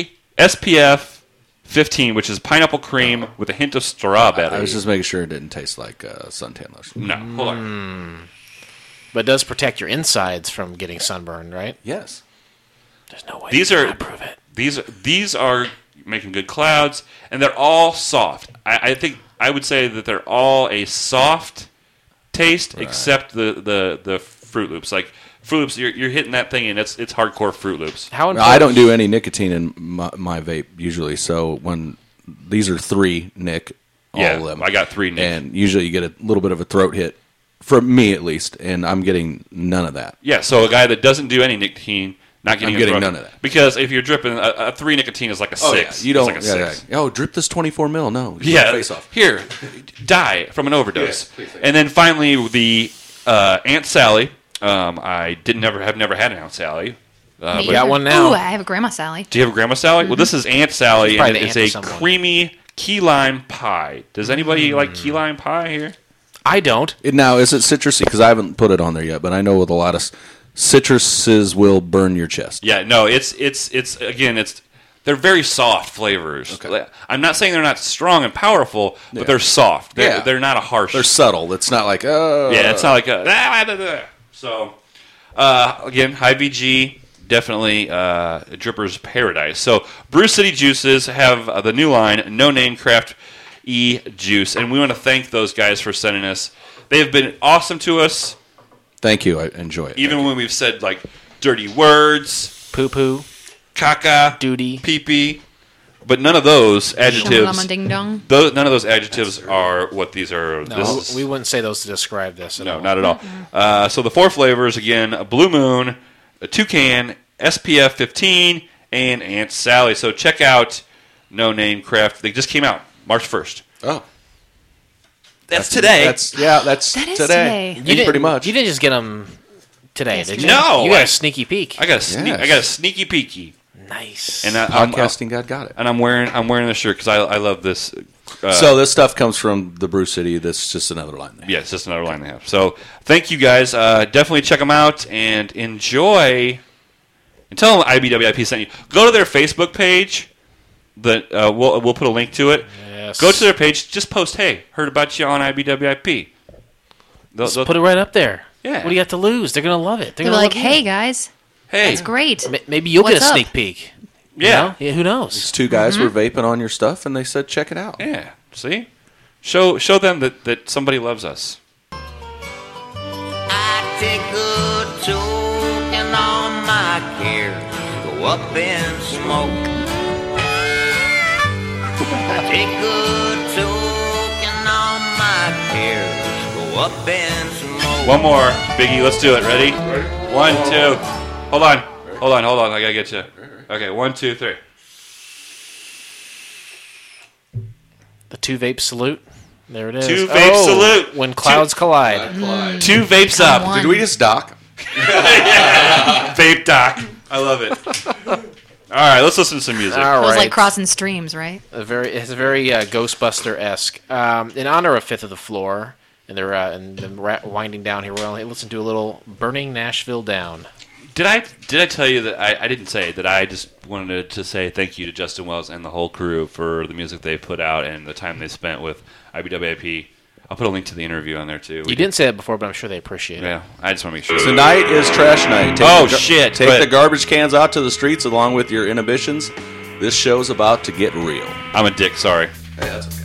SPF 15, which is pineapple cream with a hint of strawberry. I was just making sure it didn't taste like suntan lotion. no, hold on. But it does protect your insides from getting sunburned, right? Yes. There's no way These you are can prove it. these are making good clouds, and they're all soft. I think I would say that they're all a soft taste, except the Fruit Loops. Like Fruit Loops, you're hitting that thing, and it's hardcore Fruit Loops. How Well, I don't do any nicotine in my vape usually, so when these are 3 Nick, all Yeah, of them. I got 3 Nick. And usually you get a little bit of a throat hit, from me at least, and I'm getting none of that. Yeah, so a guy that doesn't do any nicotine, not getting, I'm getting a drug- none of that. Because if you're dripping, a 3 nicotine is like a 6. You don't. It's like a 6. Oh, drip this 24 mil. No. Get Yeah, your face off. here, die from an overdose. Yeah, please. And then finally, the Aunt Sally. I have never had an Aunt Sally. Me But got either. one now. Ooh, I have a Grandma Sally. do you have a Grandma Sally? Well, this is Aunt Sally, Probably and the it's aunt a of someone. creamy key lime pie. Does anybody like key lime pie here? I don't. Now, is it citrusy? Because I haven't put it on there yet, but I know with a lot of citruses will burn your chest. Yeah, no, it's they're very soft flavors. Okay. I'm not saying they're not strong and powerful, but they're soft. They're not a harsh. They're subtle. It's not like, Yeah, it's not like a. So, again, high VG, definitely Dripper's Paradise. So, Brew City Juices have the new line, No Name Craft E-Juice. And we want to thank those guys for sending us. They have been awesome to us. Thank you. I enjoy it. Even when we've said, like, dirty words, Poo-poo, caca, duty, pee-pee. But none of those adjectives. Shum-lum ding dong. None of those adjectives are what these are. No, we wouldn't say those to describe this. No, not at all. So the 4 flavors again: a Blue Moon, a Toucan, SPF 15, and Aunt Sally. So check out No Name Craft. They just came out March 1st. Oh, That's today. That's That is today. Pretty much. You didn't just get them today, did you? No, You got a sneaky peek. I got a sneaky peeky. Nice. And Podcasting God got it. And I'm wearing this shirt because I love this. So this stuff comes from the Brew City. That's just another line there. Yeah, it's just another line they have. So thank you guys. Definitely check them out and enjoy. And tell them IBWIP sent you. Go to their Facebook page. That we'll put a link to it. Yes. Go to their page. Just post, hey, heard about you on IBWIP. Just put it right up there. Yeah. What do you have to lose? They're going to love it. They're like, hey, guys. hey, That's great. Maybe you'll What's get a up? sneak peek. yeah, You know? Who knows? These 2 guys were vaping on your stuff, and they said, check it out. yeah. See, show them that somebody loves us. I take good token on my cares, go up in smoke. I take good token on my cares, go up in smoke. One more, Biggie. Let's do it. Ready? 1, 2. Hold on. I gotta get you. Okay, 1, 2, 3. The 2 vape salute. There it is. 2 vape salute. When clouds collide. 2 vapes up. One. Did we just dock? Vape doc. I love it. All right, let's listen to some music. All It was right. like crossing streams, right? It's very Ghostbuster-esque. In honor of Fifth of the Floor, and they're winding down here, we'll listen to a little Burning Nashville Down. Did I tell you that I didn't say that I just wanted to say thank you to Justin Wells and the whole crew for the music they put out and the time they spent with IBWIP. I'll put a link to the interview on there too. You didn't say that before, but I'm sure they appreciate it. Yeah, I just want to make sure. Tonight is trash night. Shit! Take the garbage cans out to the streets along with your inhibitions. This show's about to get real. I'm a dick. Sorry. Hey, that's okay.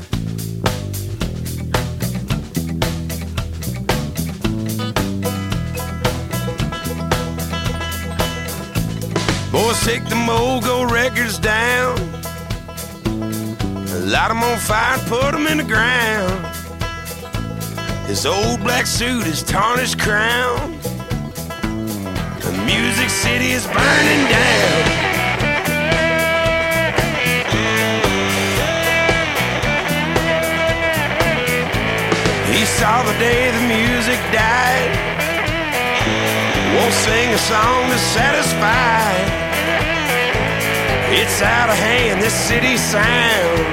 Boys, take the Mogo records down. Light them on fire and put them in the ground. His old black suit, his tarnished crown. The Music City is burning down. He saw the day the music died. Won't sing a song to satisfy. It's out of hand, this city's sound.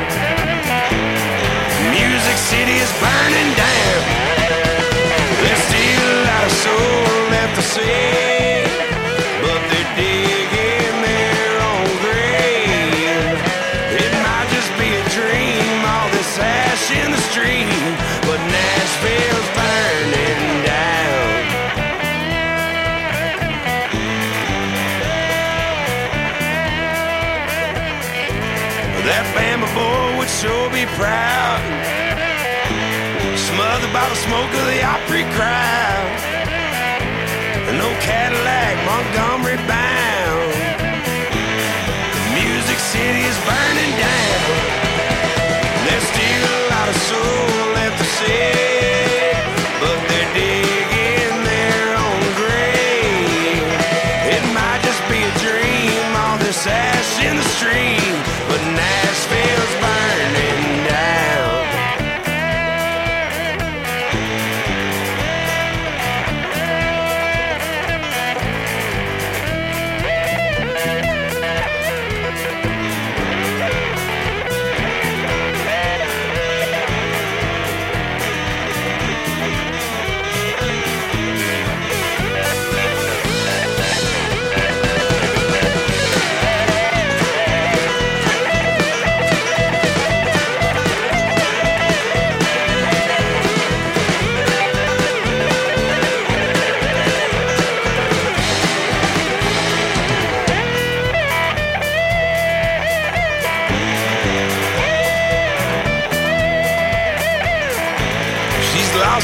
Music City is burning down. There's still a lot of soul left to sing, but they're digging their own grave. It might just be a dream, all this ash in the stream, but Nashville's burning down. That Bama boy would sure be proud, smothered by the smoke of the Opry crowd. No Cadillac, Montgomery bound. Music City is burning down. There's still a lot of soul left to say, but they're digging their own grave. It might just be a dream, all this ash in the stream, but Nashville's burning down.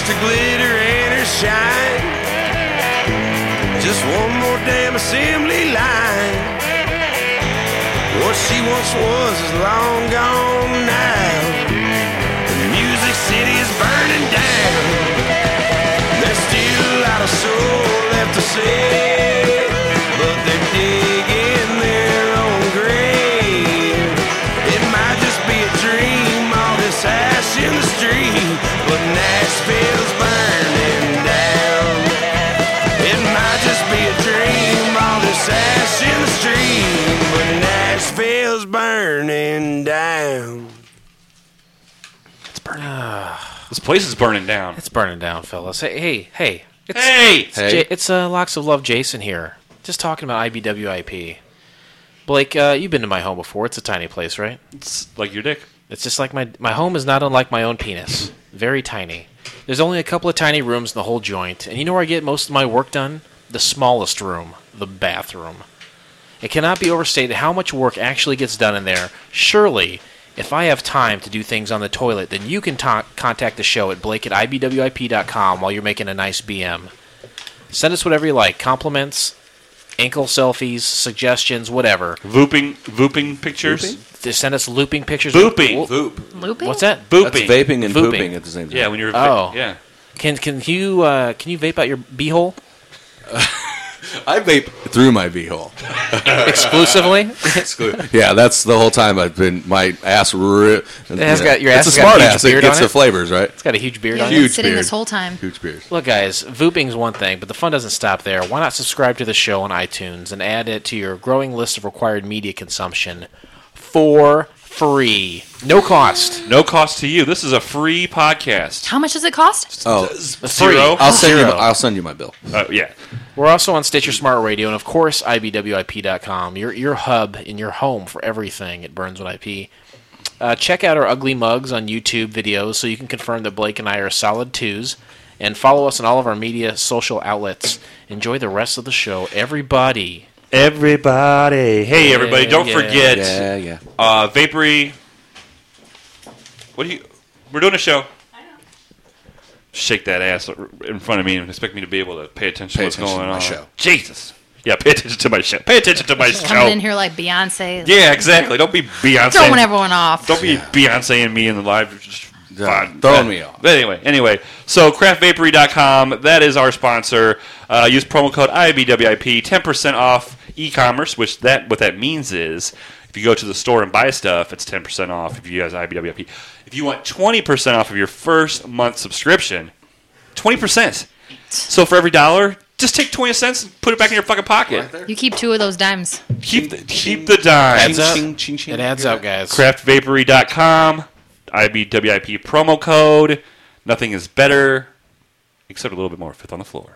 her glitter and her shine. Just one more damn assembly line. What she once was is long gone now. The Music City is burning down. There's still a lot of soul left to say, but they're digging their own grave. It might just be a dream, all this ash in the street, but Nashville's burning down. It might just be a dream, all this ash in the street, but Nashville's burning down. It's burning. This place is burning down. It's burning down, fellas. Hey. It's, Hey! It's Locks of Love Jason here. Just talking about IBWIP. Blake, you've been to my home before. It's a tiny place, right? It's like your dick. It's just like my home is not unlike my own penis. Very tiny. There's only a couple of tiny rooms in the whole joint. And you know where I get most of my work done? The smallest room. The bathroom. It cannot be overstated how much work actually gets done in there. Surely, if I have time to do things on the toilet, then you can contact the show at blake@ibwip.com while you're making a nice BM. Send us whatever you like. Compliments, ankle selfies, suggestions, whatever. Vooping pictures? Just send us looping pictures. Booping. Voop. Looping? What's that? Booping. That's vaping and Vooping. pooping at the same time. Yeah, when you're... Oh. Yeah. Can you vape out your beehole I vape through my beehole. exclusively? Yeah, that's the whole time I've been, my ass... Your has got- your ass it's has a got a smart huge ass. It beard gets on the it? flavors, right? It's got a huge beard Yeah, on you've it. been Huge sitting beard. this whole time. Huge beard. Look, guys, vooping's one thing, but the fun doesn't stop there. Why not subscribe to the show on iTunes and add it to your growing list of required media consumption for free? No cost. No cost to you. This is a free podcast. How much does it cost? Oh, Zero. I'll send you my bill. Yeah. We're also on Stitcher Smart Radio and, of course, IBWIP.com, your hub in your home for everything at Burns with IP. Check out our ugly mugs on YouTube videos so you can confirm that Blake and I are solid twos. And follow us on all of our media social outlets. Enjoy the rest of the show, everybody. Everybody. Hey, everybody. Don't forget Yeah. Vapory. We're doing a show. Shake that ass in front of me and expect me to be able to pay attention to what's going on. my show. Jesus. Yeah, pay attention to my show. Pay attention to my Coming in show. here like Beyonce. Yeah, exactly. Don't be Beyonce. Throwing everyone off. Don't be Beyonce and me in the live. Just fine. throwing me off. But anyway, so craftvapory.com, that is our sponsor. Use promo code IBWIP, 10% off e-commerce, what that means is if you go to the store and buy stuff, it's 10% off if you use IBWIP. If you want 20% off of your first month subscription, 20%. So for every $1, just take 20 cents and put it back in your fucking pocket. You keep 2 of those dimes. Keep the dime. Adds up. Ching, ching, ching. It adds up, guys. Craftvapory.com, IBWIP promo code. Nothing is better, except a little bit more Fifth on the Floor.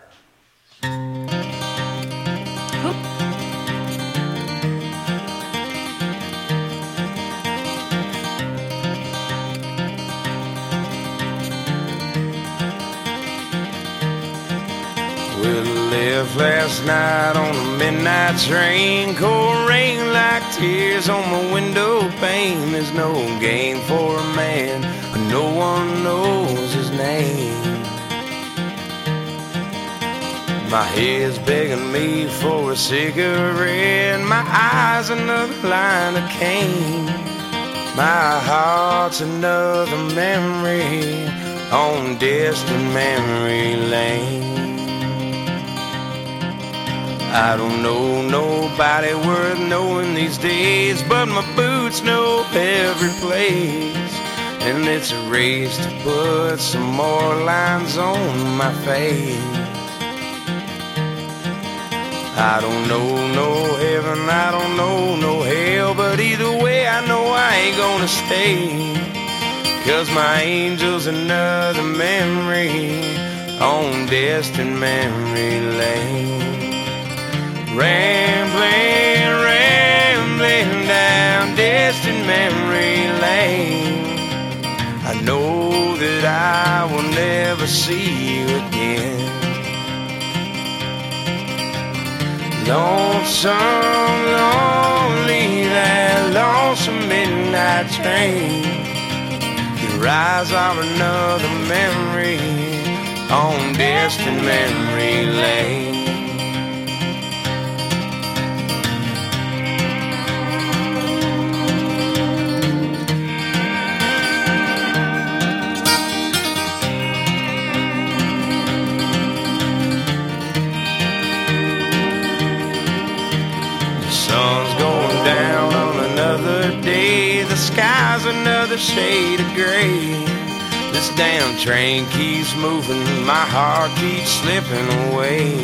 Well, I left last night on a midnight train. Cold rain like tears on my window pane. There's no game for a man, but no one knows his name. My head's begging me for a cigarette. My eyes another line of cane. My heart's another memory on distant memory lane. I don't know nobody worth knowing these days, but my boots know every place. And it's a race to put some more lines on my face. I don't know no heaven, I don't know no hell, but either way I know I ain't gonna stay. 'Cause my angel's another memory on distant memory lane. Rambling, rambling down distant memory lane. I know that I will never see you again. Lonesome, lonely, that lonesome midnight train. The rise of another memory on distant memory lane. Sun's going down on another day. The sky's another shade of gray. This damn train keeps moving, my heart keeps slipping away.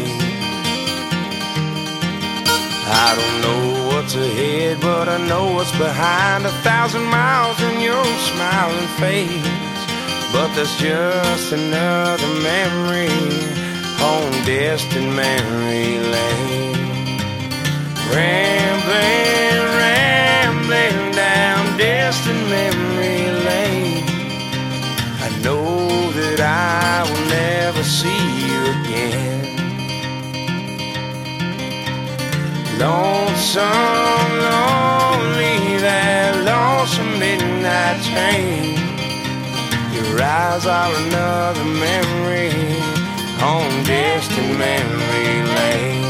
I don't know what's ahead, but I know what's behind 1,000 miles in your smiling face. But that's just another memory on distant memory lane. Rambling, rambling down distant memory lane. I know that I will never see you again. Lonesome, lonely, that lonesome midnight train. Your eyes are another memory on distant memory lane.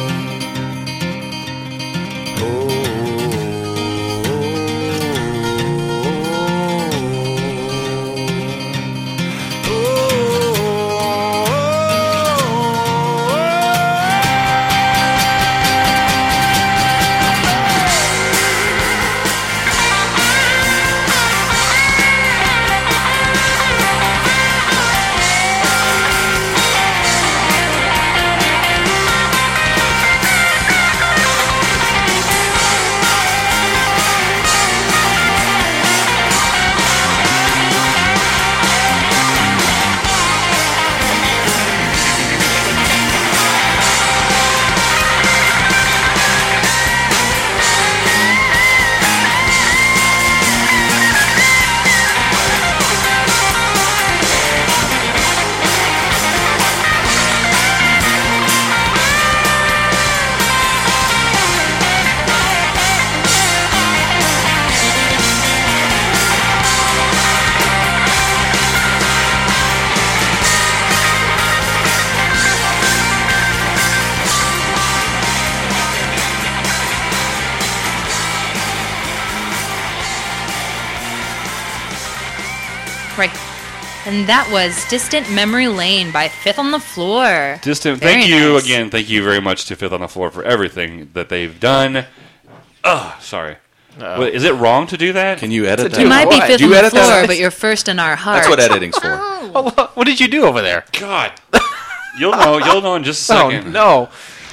Right. And that was Distant Memory Lane by Fifth on the Floor. Distant. Very Thank you nice. again. Thank you very much to Fifth on the Floor for everything that they've done. Sorry. Wait, is it wrong to do that? Can you edit that? You might be Why? fifth Do on you the edit that floor, out? but you're first in our hearts. That's what editing's for. Oh, what did you do over there? God. You'll know. You'll know in just a Oh, second. no.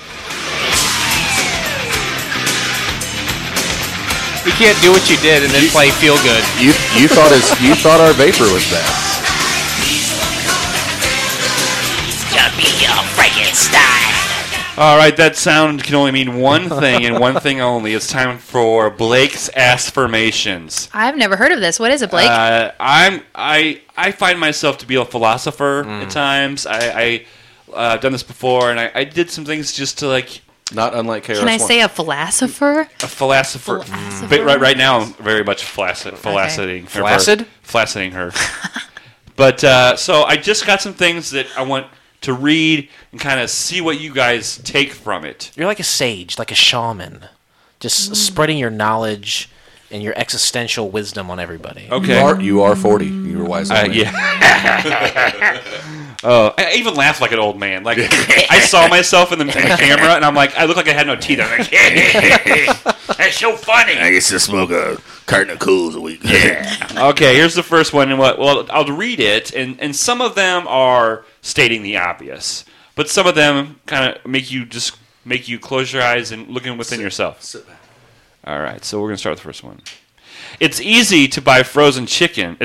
You can't do what you did and then play Feel Good. You thought our vapor was bad. All right, that sound can only mean one thing and one thing only. It's time for Blake's Affirmations. I've never heard of this. What is it, Blake? I find myself to be a philosopher at times. I've done this before, and I did some things just to like Not unlike KRS-One. Can I say a philosopher? a philosopher. Philosopher? But right now, I'm very much flacciding her. Flaccid? Flacciding her. But so I just got some things that I want to read and kind of see what you guys take from it. You're like a sage, like a shaman, just spreading your knowledge and your existential wisdom on everybody. Okay. You are 40. You were wise. Yeah. I even laughed like an old man. Like I saw myself in the camera, and I'm like, I look like I had no teeth. I'm like, that's so funny. I guess to smoke a carton of Cools a week. Okay, here's the first one. And well, I'll read it, and some of them are stating the obvious, but some of them kind of make you close your eyes and look within yourself. Sit back. All right, so we're gonna start with the first one. It's easier to buy frozen chicken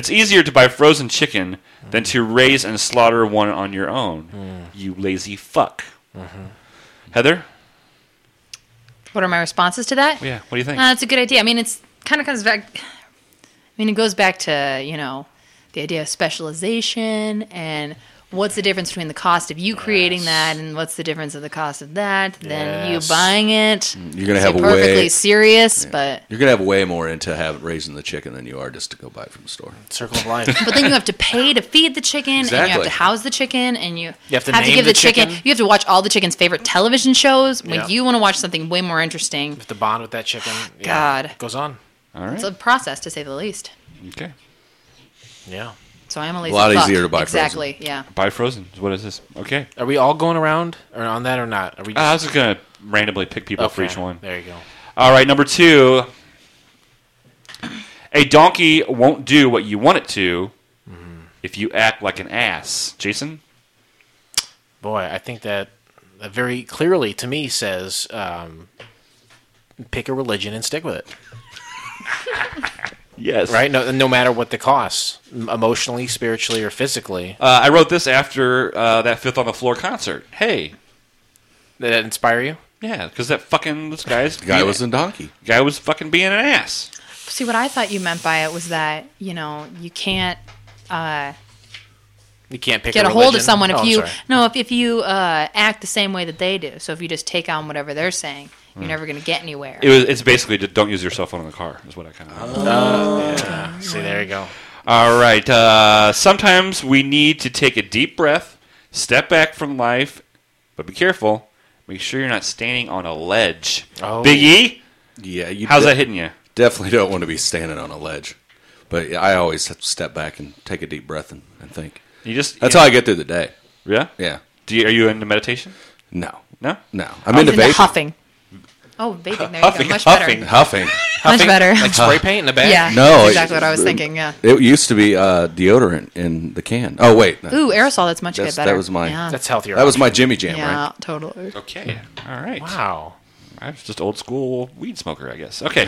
than to raise and slaughter one on your own. You lazy fuck. Heather? What are my responses to that? Yeah, what do you think? That's a good idea. I mean, it's kind of comes back. I mean, it goes back to the idea of specialization and what's the difference between the cost of you creating that and what's the difference of the cost of that? Then you buying it. You're gonna have perfectly serious, but you're gonna have way more into raising the chicken than you are just to go buy it from the store. Circle of life. but then you have to pay to feed the chicken, and you have Exactly. to house the chicken, and you have to name give the the chicken. chicken. You have to watch all the chicken's favorite television shows. When Yeah. you want to watch something way more interesting, The bond with that chicken. Yeah, God. it goes on. All right. it's a process to say the least. Okay. Yeah. So I am a lazy A lot fuck. easier to buy exactly. Yeah. Buy frozen. What is this? Okay. Are we all going around or on that or not? Are we? I was just gonna randomly pick people for Okay, each one. There you go. All right, number 2. A donkey won't do what you want it to if you act like an ass. Jason? Boy, I think that very clearly to me says pick a religion and stick with it. Yes. Right? No matter what the costs, emotionally, spiritually, or physically. I wrote this after that Fifth on the Floor concert. Hey. Did that inspire you? Yeah, because this Guy was a donkey. guy was fucking being an ass. See, what I thought you meant by it was that you can't You can't pick get a a hold of religion? someone Oh, if you sorry. if you act the same way that they do. So if you just take on whatever they're saying, you're never going to get anywhere. It's basically just don't use your cell phone in the car, is what I kind of Yeah. See, there you go. All right. Sometimes we need to take a deep breath, step back from life, but be careful. Make sure you're not standing on a ledge. Oh. Big E, Yeah, you how's that hitting you? definitely don't want to be standing on a ledge. But I always have to step back and take a deep breath and think. That's how I get through the day. Yeah? Yeah. Are you into meditation? No. No? No. I'm into Into vaping. huffing. Oh, vaping. There you Huffing, go. Much huffing. better. Huffing. Much better. Like spray paint in the bag? Yeah. No, That's exactly what I was thinking. Yeah. It used to be deodorant in the can. Oh, wait. No. Ooh, aerosol. That's much That's- better. that was my- Yeah. That's healthier. That was my Jimmy Jam, Yeah, right? totally. Okay. All right. Wow. I was just old school weed smoker, I guess. Okay.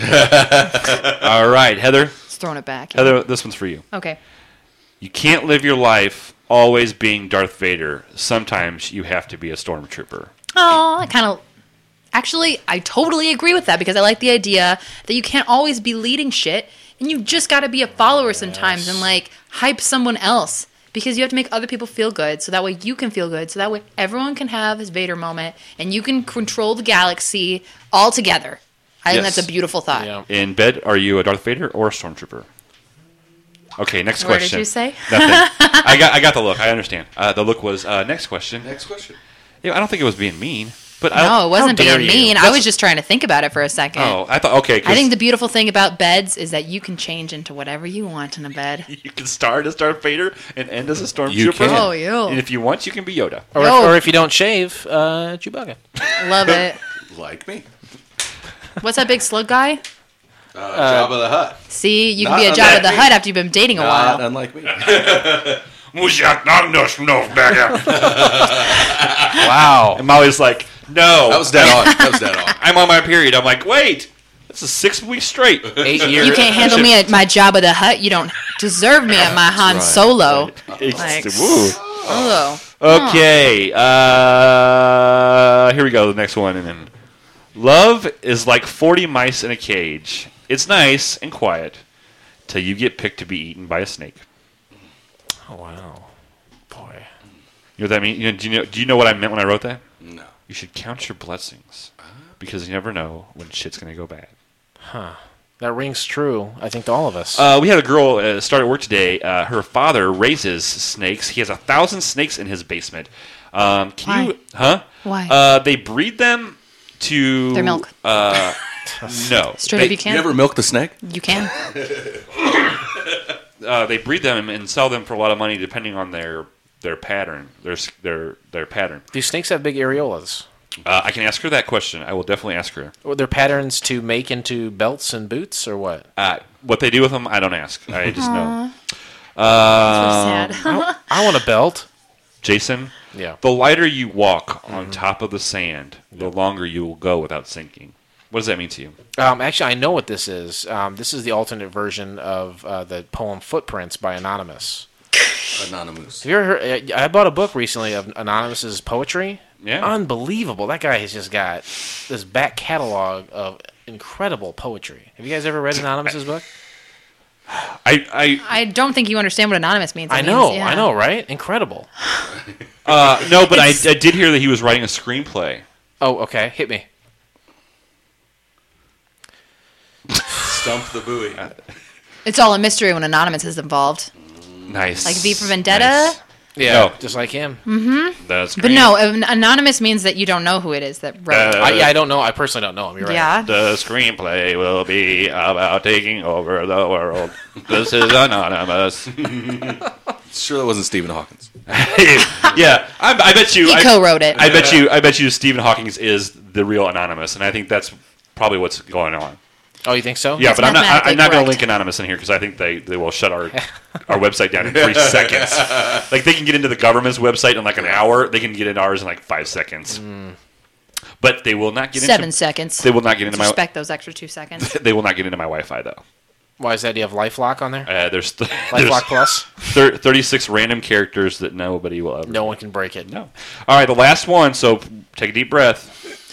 All right. Heather, Just throwing it back. Heather, this one's for you. Okay. You can't live your life always being Darth Vader. Sometimes you have to be a stormtrooper. Oh, I kind of. Actually, I totally agree with that because I like the idea that you can't always be leading shit and you just got to be a follower sometimes and like hype someone else because you have to make other people feel good so that way you can feel good so that way everyone can have his Vader moment and you can control the galaxy all together. I think Yes. that's a beautiful thought. Yeah. In bed, are you a Darth Vader or a stormtrooper? Okay, next What question. did you say? Nothing. I got the look. I understand. The look was next question. Next question. Yeah, I don't think it was being mean, but I No, don't, it wasn't dare being you. mean. I That's- was just trying to think about it for a second. Oh, I thought okay. 'Cause I think the beautiful thing about beds is that you can change into whatever you want in a bed. you can start as Darth Vader and end as a stormtrooper. You can. Oh, yeah. And if you want, you can be Yoda. Yo. Or if you don't shave, Chewbacca. Love it. Like me. What's that big slug guy? Jabba the Hutt. See, you can Not be a unlike Jabba the me. Hutt after you've been dating a Not while. unlike me. Wow. And Molly's like, no. That was dead on. That was dead on. I'm on my period. I'm like, wait. This is 6 weeks straight. 8 years. You can't handle me at my Jabba the Hutt. You don't deserve me at my Han right. Solo. It's- Like, woo. oh. Okay. Here we go. The next one. And then, love is like 40 mice in a cage. It's nice and quiet till you get picked to be eaten by a snake. Oh, wow. Boy. You know what that means? Do you know what I meant when I wrote that? No. You should count your blessings because you never know when shit's going to go bad. That rings true, I think, to all of us. We had a girl start at work today. Her father raises snakes. He has 1,000 snakes in his basement. Can Why? you? Huh? Why? They breed them to Their milk. No. Straight up you can. You ever milked a snake? You can. They breed them and sell them for a lot of money, depending on their pattern. Their pattern. Do snakes have big areolas? I can ask her that question. I will definitely ask her. Or their patterns to make into belts and boots, or what? What they do with them, I don't ask. I just know. Sad. I want a belt. Jason, Yeah. the lighter you walk on top of the sand, the longer you will go without sinking. What does that mean to you? Actually, I know what this is. This is the alternate version of the poem Footprints by Anonymous. Anonymous. Have you ever heard? I bought a book recently of Anonymous's poetry. Yeah. Unbelievable. That guy has just got this back catalog of incredible poetry. Have you guys ever read Anonymous's book? I don't think you understand what anonymous means. It I means, know, yeah. I know, right? Incredible. No, but I did hear that he was writing a screenplay. Oh, okay. Hit me. Stump the buoy. It's all a mystery when anonymous is involved. Nice. Like V for Vendetta. Nice. Yeah, No. just like him. That's But great. no, anonymous means that you don't know who it is that wrote it. I don't know. I personally don't know him. You're right. Yeah. The screenplay will be about taking over the world. This is anonymous. Sure, that wasn't Stephen Hawkins. Yeah, I bet you. He co-wrote it. I bet you. Stephen Hawking is the real anonymous, and I think that's probably what's going on. Oh, you think so? Yeah, That's but I'm not mathematically going to correct. link anonymous in here because I think they will shut our website down in 3 seconds. Like they can get into the government's website in like an hour. They can get into ours in like 5 seconds. But they will not get 7 into. seconds. They will not get into my. Respect those extra 2 seconds. They will not get into my Wi-Fi though. Why is that? Do you have LifeLock on there? There's LifeLock Plus? 36 random characters that nobody will ever. No one can break it. No. All right, the last one. So take a deep breath.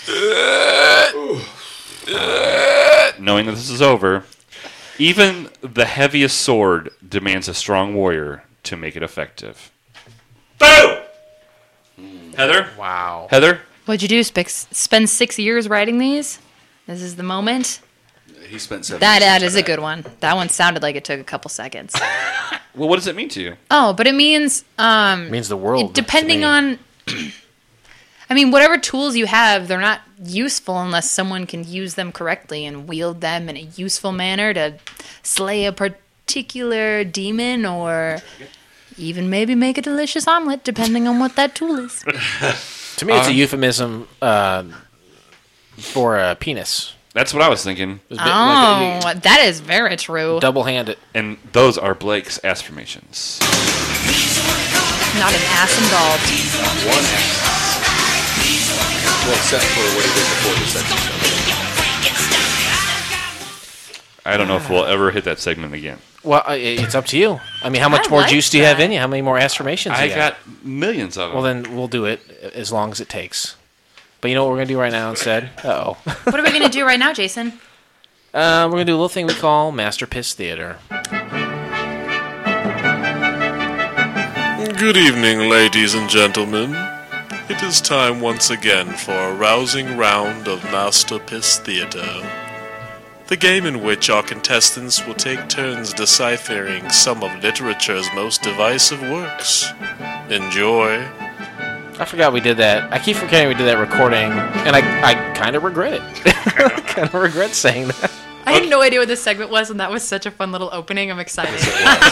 Knowing that this is over, even the heaviest sword demands a strong warrior to make it effective. Boom! Heather? Wow. Heather? What'd you do? Spend 6 years writing these? This is the moment? He spent 7 That is a good one. That one sounded like it took a couple seconds. Well, what does it mean to you? Oh, but it means It means the world. depending to me. on I mean, whatever tools you have, they're not useful unless someone can use them correctly and wield them in a useful manner to slay a particular demon or even maybe make a delicious omelet, depending on what that tool is. To me, it's a euphemism for a penis. That's what I was thinking. It's a bit like Oh, that is very true. double-handed. And those are Blake's affirmations. Not an ass involved. One ass. Well, except for what he did before the section. I don't know if we'll ever hit that segment again. Well, it's up to you. I mean, how much I more like juice do you have that. in you? How many more affirmations do I you have? got millions of them. Well, then we'll do it as long as it takes. But you know what we're going to do right now instead? Uh-oh. What are we going to do right now, Jason? We're going to do a little thing we call Master Piss Theater. Good evening, ladies and gentlemen. It is time once again for a rousing round of Master Piss Theater. The game in which our contestants will take turns deciphering some of literature's most divisive works. Enjoy. I forgot we did that. I keep forgetting we did that recording, and I kind of regret it. kind of regret saying that. I had no idea what this segment was, and that was such a fun little opening. I'm excited.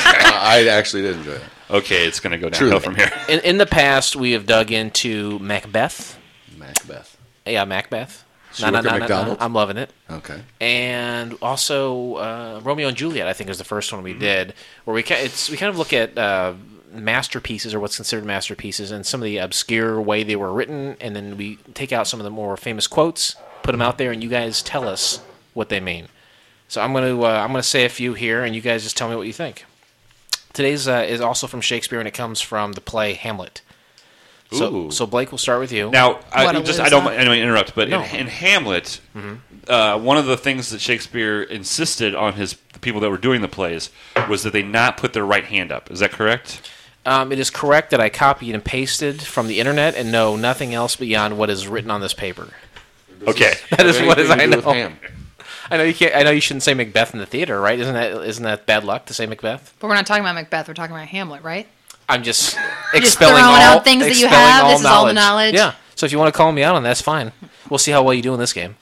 I actually did enjoy it. Okay, it's going to go downhill from here. In the past, we have dug into Macbeth. Macbeth. Yeah, Macbeth. She work at McDonald's? I'm loving it. Okay. And also Romeo and Juliet, I think, is the first one we did, where we kind of look at masterpieces or what's considered masterpieces and some of the obscure way they were written, and then we take out some of the more famous quotes, put them out there, and you guys tell us what they mean. So I'm gonna say a few here, and you guys just tell me what you think. Today's is also from Shakespeare, and it comes from the play Hamlet. Ooh. So Blake, we'll start with you. Now, I What a don't loser. want to interrupt, but No. in Hamlet, one of the things that Shakespeare insisted on the people that were doing the plays was that they not put their right hand up. Is that correct? It is correct that I copied and pasted from the internet and know nothing else beyond what is written on this paper. Okay. That is what is I Anything to do with know. ham. I know you can't. I know you shouldn't say Macbeth in the theater, right? Isn't that bad luck to say Macbeth? But we're not talking about Macbeth. We're talking about Hamlet, right? I'm just Just expelling throwing all out things that you expelling have. This is all the knowledge. Yeah. So if you want to call me out on that, that's fine. We'll see how well you do in this game.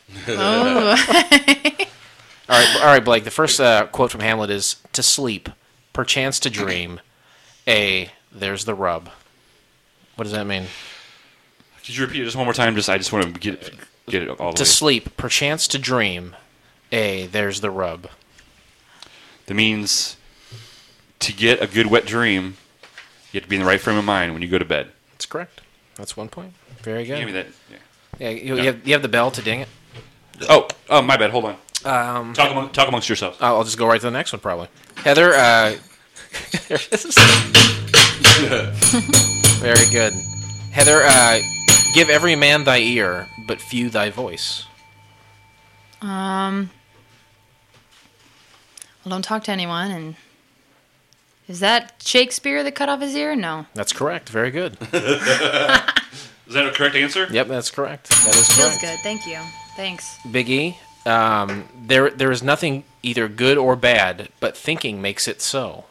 Oh. All right, Blake. The first quote from Hamlet is: "To sleep, perchance to dream. There's the rub." What does that mean? Could you repeat it just one more time? I just want to get it all the To way. sleep, perchance to dream. There's the rub. That means to get a good wet dream, you have to be in the right frame of mind when you go to bed. That's correct. That's 1 point. Very good. Give me that. Yeah. Yeah, you have the bell to ding it. Oh, my bad. Hold on. Talk amongst yourselves. I'll just go right to the next one, probably. Heather, very good. Heather, give every man thy ear, but few thy voice. Well, don't talk to anyone. And is that Shakespeare that cut off his ear? No. That's correct. Very good. Is that a correct answer? Yep, that's correct. That is Feels correct. good. Thank you. Thanks. Big E, there is nothing either good or bad, but thinking makes it so.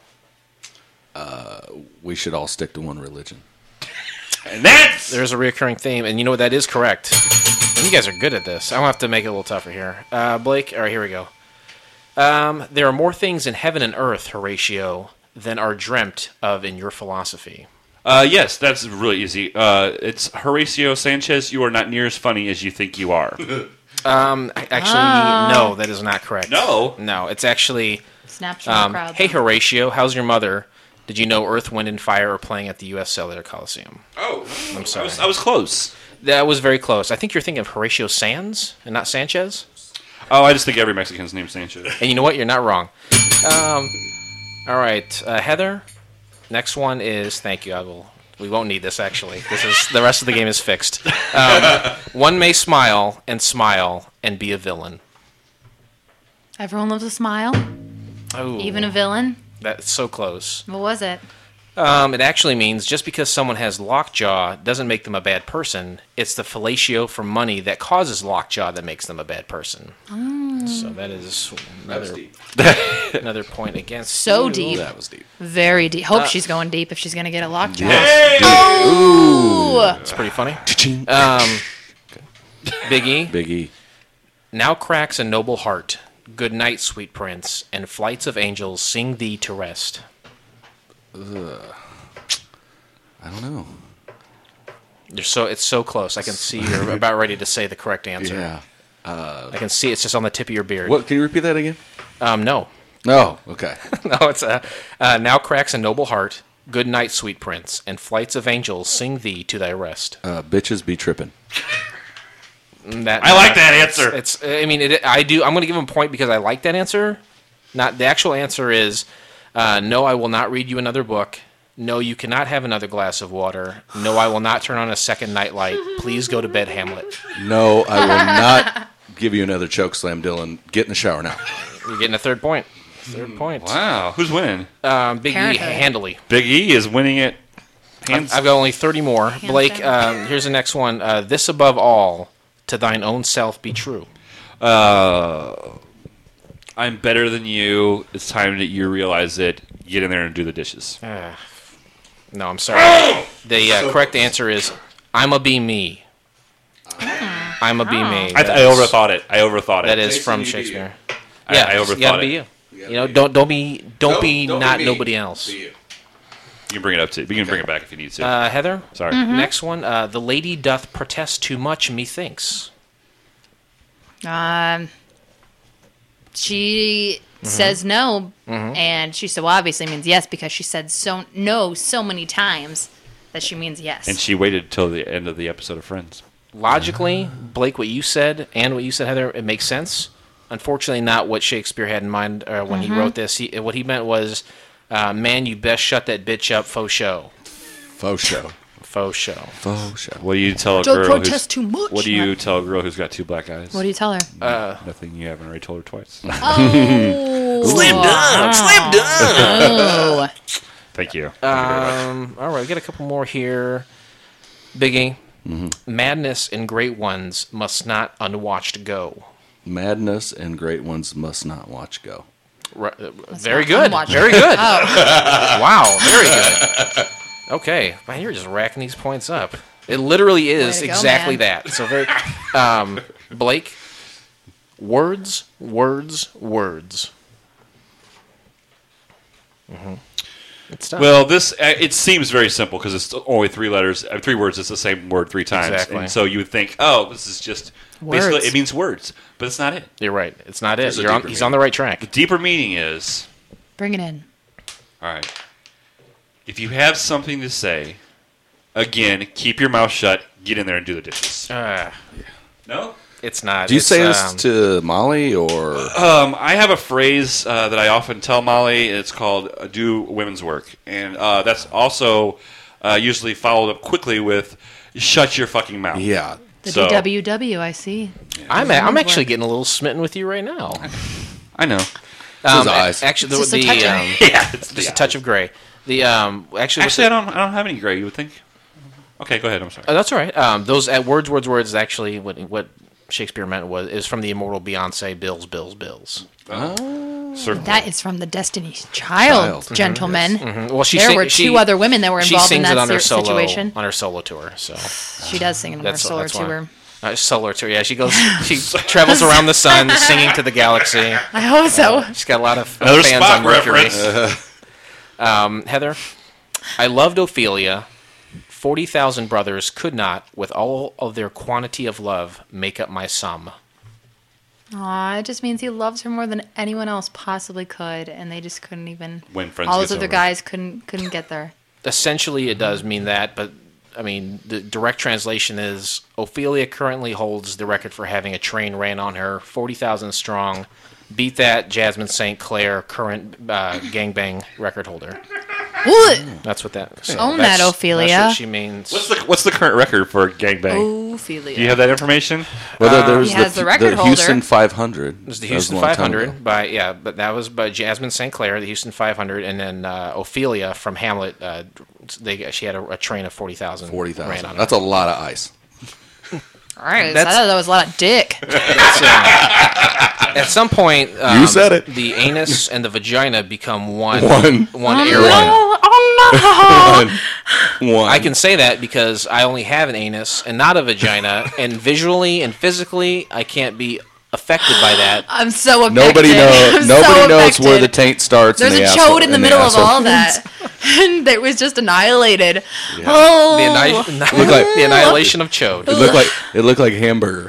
We should all stick to one religion. And that's There's a recurring theme, and you know what? That is correct. And you guys are good at this. I'm going to have to make it a little tougher here. Blake, all right, here we go. There are more things in heaven and earth, Horatio, than are dreamt of in your philosophy. yes, that's really easy. It's Horatio Sanchez. You are not near as funny as you think you are. Actually, no, that is not correct. No? No, it's actually, Snaps from the crowd. hey, though. Horatio, how's your mother? Did you know Earth, Wind, and Fire are playing at the U.S. Cellular Coliseum? Oh, I'm sorry. I was close. That was very close. I think you're thinking of Horatio Sanz and not Sanchez. Oh, I just think every Mexican's named Sanchez. And you know what? You're not wrong. All right, Heather. Next one is thank you. We won't need this actually. This is the rest of the game is fixed. One may smile and be a villain. Everyone loves a smile. Oh, Even a villain. that's so close. What was it? It actually means just because someone has lockjaw doesn't make them a bad person. It's the fellatio for money that causes lockjaw that makes them a bad person. So that is another point against So you. deep. That was deep. Very deep. Hope she's going deep if she's going to get a lockjaw. Ooh. It's pretty funny. Cha-ching. Big E. Big E. Now cracks a noble heart. Good night, sweet prince, and flights of angels sing thee to rest. I don't know. It's so close. I can see you're about ready to say the correct answer. Yeah. I can see it's just on the tip of your beard. What? Can you repeat that again? No. No. Okay. No, it's now cracks a noble heart. Good night, sweet prince, and flights of angels sing thee to thy rest. Bitches be tripping. I like that answer. It's. I mean, I do. I'm going to give him a point because I like that answer. Not the actual answer is no. I will not read you another book. No, you cannot have another glass of water. No, I will not turn on a second nightlight. Please go to bed, Hamlet. No, I will not give you another choke slam, Dylan. Get in the shower now. You're getting a third point. Third point. Wow, who's winning? Big E Parenthood. handily. Big E is winning it. I've got only 30 more. Blake, down. here's the next one. This above all, to thine own self be true. I'm better than you. It's time that you realize it. Get in there and do the dishes. No, I'm sorry. The correct answer is, I'm a be me. I'm a be me. I overthought it. That is Jason, from you be Shakespeare. I Yeah, overthought you gotta it. be you. You know, don't be not me. nobody else. Be you. You can bring it up too. You can bring it back if you need to. Heather, Sorry. next one. The lady doth protest too much, methinks. She says no, and she so obviously means yes because she said so many times that she means yes. And she waited till the end of the episode of Friends. Logically, Blake, what you said and what you said, Heather, it makes sense. Unfortunately, not what Shakespeare had in mind when he wrote this. What he meant was, man, you best shut that bitch up, faux show. Faux show. Faux show. Faux show. What do you tell a Don't girl? protest too much. What do you tell a girl who's got two black eyes? What do you tell her? Nothing. You haven't already told her twice. Oh, Slam dunk! Slam dunk! oh. Thank you. Thank you very much. All right, we got a couple more here. Biggie. Madness in great ones must not unwatched go. Madness and great ones must not watch go. Very not good. unwatched. Very good. Oh. Wow, very good. Okay, man, you're just racking these points up. It literally is Way to go, exactly man. that. So very, Blake, words. It's tough. Well, this it seems very simple because it's only three letters, 3 words. It's the same word 3 times, Exactly. and so you would think, oh, this is just Words. basically it means words, but it's not it. You're right. It's not it. There's a You're on, deeper he's on the right track. The deeper meaning is, Bring it in. all right, if you have something to say, again, keep your mouth shut. Get in there and do the dishes. No. It's not. Do you it's, say this to Molly or? I have a phrase that I often tell Molly. It's called "do women's work," and that's also usually followed up quickly with "shut your fucking mouth." Yeah. The So- DWW, I see. I'm actually getting a little smitten with you right now. I know. His eyes. Actually, It's just a touch of- Yeah, it's just a touch of gray. The actually, Actually, I don't have any gray. You would think. Okay, go ahead. I'm sorry. that's all right. Those words. Actually, what Shakespeare meant is from the immortal Beyonce. Bills. Certainly. That is from the Destiny's Child, gentlemen. Well, There were two other women that were she involved in sings that it on her solo situation. on her solo tour. So She does sing in her solo that's why. tour. Solar tour. Yeah, she travels around the sun, singing to the galaxy. I hope so. She's got a lot of Another fans Spock on Mercury. reference. Heather, I loved Ophelia. 40,000 brothers could not, with all of their quantity of love, make up my sum. Aw, it just means he loves her more than anyone else possibly could, and they just couldn't even. When friends all gets those other over. guys couldn't get there. Essentially, it does mean that, but I mean, the direct translation is Ophelia currently holds the record for having a train ran on her, 40,000 strong. Beat that Jasmine St. Clair, current gangbang record holder. What? That's what that. Own that, Ophelia. That's what she means. What's the current record for gangbang? Ophelia. Do you have that information? Well, there's He has the record holder. Houston 500. It was the That was Houston a long time 500 ago. but that was by Jasmine St. Clair, the Houston 500, and then Ophelia from Hamlet. She had a train of 40,000. 40,000. That's a lot of ice. All right, That's- I thought that was a lot of dick. At some point, You said it. The anus and the vagina become one One. area. One. I can say that because I only have an anus and not a vagina, and visually and physically, I can't be affected by that. I'm so affected. Nobody knows. I'm Nobody so knows where the affected. taint starts. There's and a the chode asshole, in the and middle of asshole all ends. that, and that was just annihilated. Oh, Look like- The annihilation of chode. It looked like hamburger.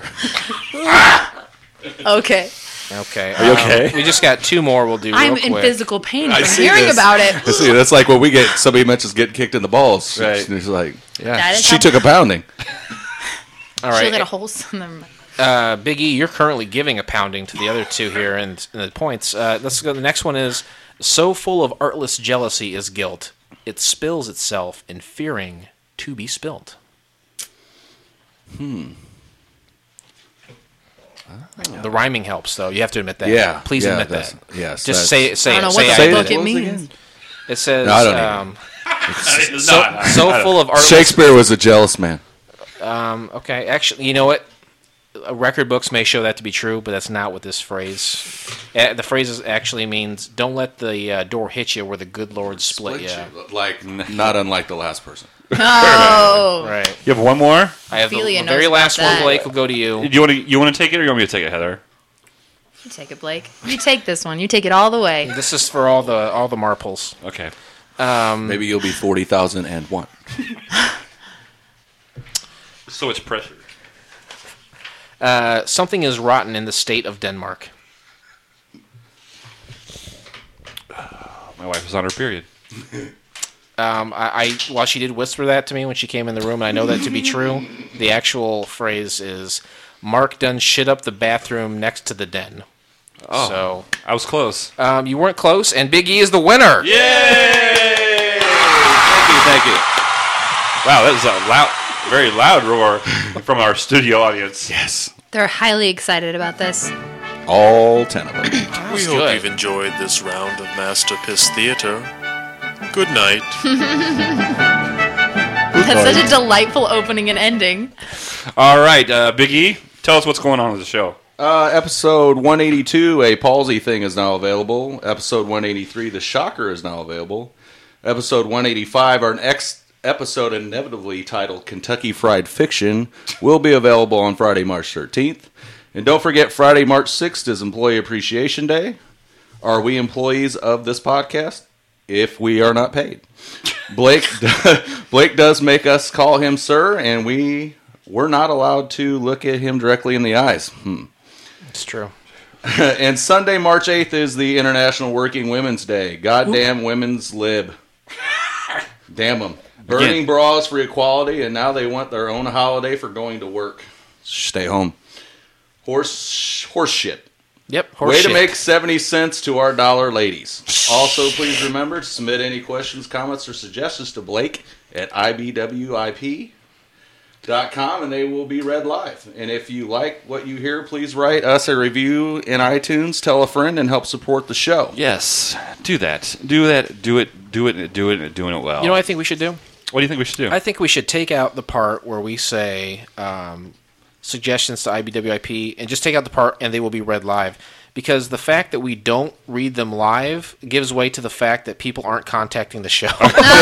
okay. Okay. Are you okay? We just got two more. We'll do. I'm real in quick. physical pain I from see hearing this. about it. See, that's like when we get somebody mentions getting kicked in the balls. Right. It's like, yeah, That is she how- took a pounding. All She'll right. get a whole. Never mind. Big E, you're currently giving a pounding to the other two here, and the points. Let's go. The next one is so full of artless jealousy is guilt, it spills itself in fearing to be spilt. The rhyming helps, though. You have to admit that. Yeah. Please yeah, admit that's- that. Yes. Just that's- say I don't know it. what Say the Say fuck it. it What was it means. again? It says. No, I don't It's so not. so full of artless. Shakespeare was a jealous man. Okay, actually, you know what? Record books may show that to be true, but that's not what this phrase. The phrase actually means "Don't let the door hit you where the good Lord split you." Like, not unlike the last person. Oh, Right. You have one more? I have the Ophelia knows very about last one. that. Blake will go to you. You want to take it, or you want me to take it, Heather? you take it, Blake. You take this one. You take it all the way. This is for all the marples. Okay. Maybe you'll be 40,001. So it's pressure. Something is rotten in the state of Denmark. My wife was on her period. While she did whisper that to me when she came in the room, and I know that to be true, the actual phrase is "Mark done shit up the bathroom next to the den." Oh. So I was close. you weren't close, and Big E is the winner. Yay! Thank you. Wow, that was a very loud roar from our studio audience. Yes. They're highly excited about this. All 10 of them. We was hope good. you've enjoyed this round of Master Piss Theater. Good night. That's such a delightful opening and ending. All right, Big E, tell us what's going on with the show. Episode 182, A Palsy Thing, is now available. Episode 183, The Shocker, is now available. Episode 185, our next episode, inevitably titled Kentucky Fried Fiction, will be available on Friday, March 13th. And don't forget, Friday, March 6th is Employee Appreciation Day. Are we employees of this podcast? If we are not paid. Blake does make us call him sir, and we're not allowed to look at him directly in the eyes. It's true. And Sunday, March 8th is the International Working Women's Day. Goddamn women's lib. Damn them. Burning Again. bras for equality, and now they want their own holiday for going to work. Stay home. Horse shit. Yep. Way to horseshit. make 70 cents to our dollar ladies. Also, please remember to submit any questions, comments, or suggestions to Blake at IBWIP. .com, and they will be read live. And if you like what you hear, please write us a review in iTunes, tell a friend, and help support the show. Yes, do that. Do that. Do it. Doing it well. You know what I think we should do? What do you think we should do? I think we should take out the part where we say suggestions to IBWIP and just take out the part and they will be read live. Because the fact that we don't read them live gives way to the fact that people aren't contacting the show.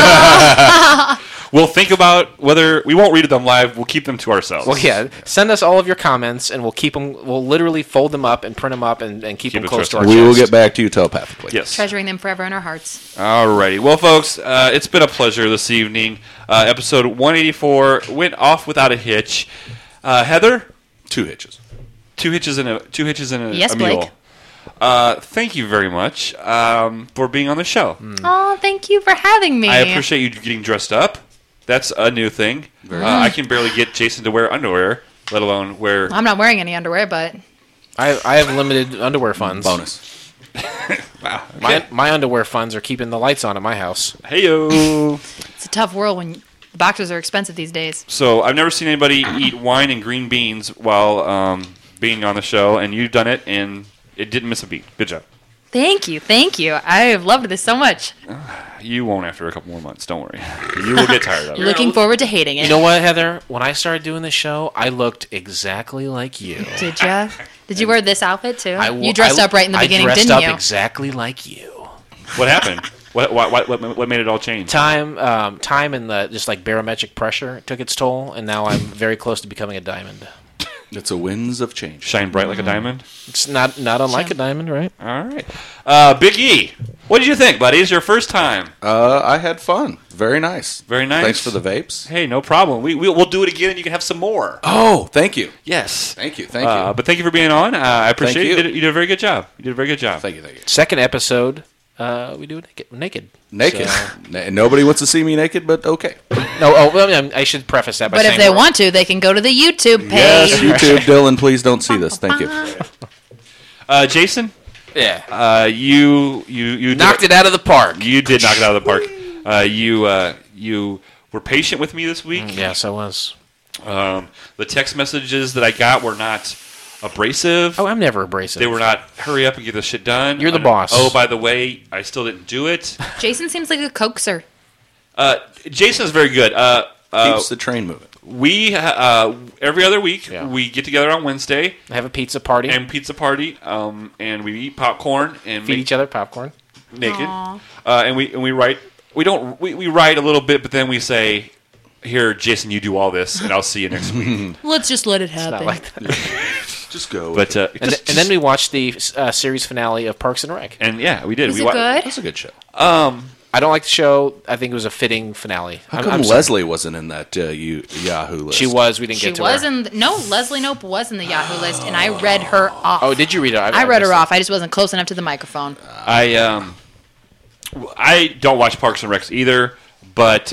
We'll think about whether we won't read them live. We'll keep them to ourselves. Well, yeah. Send us all of your comments and we'll keep them. We'll literally fold them up and print them up and keep them it close to our trusted. We will chest. get back to you telepathically. Yes. Treasuring them forever in our hearts. Alrighty. Well, folks, it's been a pleasure this evening. Episode 184 went off without a hitch. Heather, 2 hitches. two hitches and a Yes, a mule. Blake. Thank you very much for being on the show. Oh, thank you for having me. I appreciate you getting dressed up. That's a new thing. I can barely get Jason to wear underwear, let alone wear. I'm not wearing any underwear, but I have limited underwear funds. Bonus. Wow. My underwear funds are keeping the lights on at my house. Heyo. it's a tough world when boxers are expensive these days. So I've never seen anybody eat wine and green beans while being on the show, and you've done it, and it didn't miss a beat. Good job. Thank you. I have loved this so much. You won't after a couple more months. Don't worry. You will get tired of it. Looking forward to hating it. You know what, Heather? When I started doing this show, I looked exactly like you. Did ya? Did you wear this outfit too? I You dressed up right in the beginning, I dressed didn't up you? exactly like you. What happened? What made it all change? Time and the just like barometric pressure took its toll, and now I'm very close to becoming a diamond. It's a winds of change. Shine bright like a diamond. It's not unlike a diamond, right? All right. Big E, what did you think, buddy? It's your first time. I had fun. Very nice. Very nice. Thanks for the vapes. Hey, no problem. We'll do it again, and you can have some more. Oh, thank you. Yes. Thank you. Thank you. But thank you for being on. I appreciate Thank it. you. You did a very good job. Thank you. Second episode, we do it naked. Naked. So- Nobody wants to see me naked, but okay. No, well, I should preface that by But saying if they want to, they can go to the YouTube page. Yes, YouTube. Dylan, please don't see this. Thank you. Jason, yeah, you knocked it out of the park. You did knock it out of the park. You were patient with me this week. Yes, I was. The text messages that I got were not abrasive. Oh, I'm never abrasive. They were not hurry up and get this shit done. You're the boss. Oh, by the way, I still didn't do it. Jason seems like a coaxer. Jason's very good. Keeps the train moving. We every other week Yeah. we get together on Wednesday I have a pizza party. and pizza party, and we eat popcorn and Feed make each other popcorn. naked, Aw. and we write. We don't we write a little bit, but then we say, "Here, Jason, you do all this, and I'll see you next week." Let's just let it Not happen. like that. Just go. But And then we watched the series finale of Parks and Rec. and yeah, we did. Is we it good? That's a good show. I don't like the show. I think it was a fitting finale. How I'm come sorry. Leslie wasn't in that Yahoo list? She was. We didn't She get to was her. in. No, Leslie Nope was in the Yahoo list, and I read her off. Oh, did you read it? I read missed her it. off. I just wasn't close enough to the microphone. I don't watch Parks and Recs either, but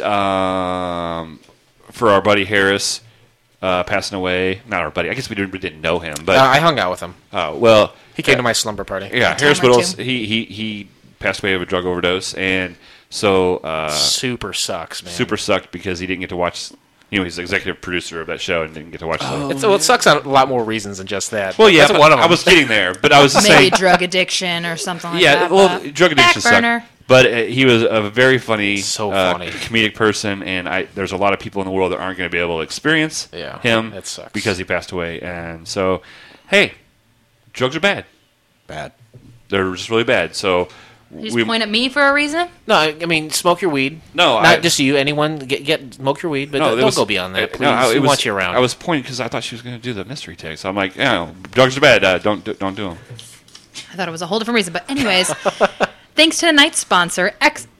for our buddy Harris passing away, not our buddy. I guess we didn't know him, but I hung out with him. well, He came to my slumber party. yeah, time Harris or Whittles. two. He passed away of a drug overdose, and so Super sucks, man. super sucked because he didn't get to watch. He's the executive producer of that show and didn't get to watch. It sucks on a lot more reasons than just that. Well, yeah, That's but one of them. I was getting there, but I was just Maybe saying. drug addiction or something like Yeah, that. well, but drug addiction back burner. sucked. But he was a very funny, So funny. comedic person, and there's a lot of people in the world that aren't going to be able to experience him that sucks. because he passed away. And so, hey, drugs are bad. Bad. They're just really bad. So You just point at me for a reason? No, I mean, smoke your weed. No, not just you. Anyone get smoke your weed, but don't go beyond that, please. We want you around. I was pointing because I thought she was going to do the mystery text. I'm like, drugs are bad. Don't do them. I thought it was a whole different reason. But anyways, thanks to tonight's sponsor,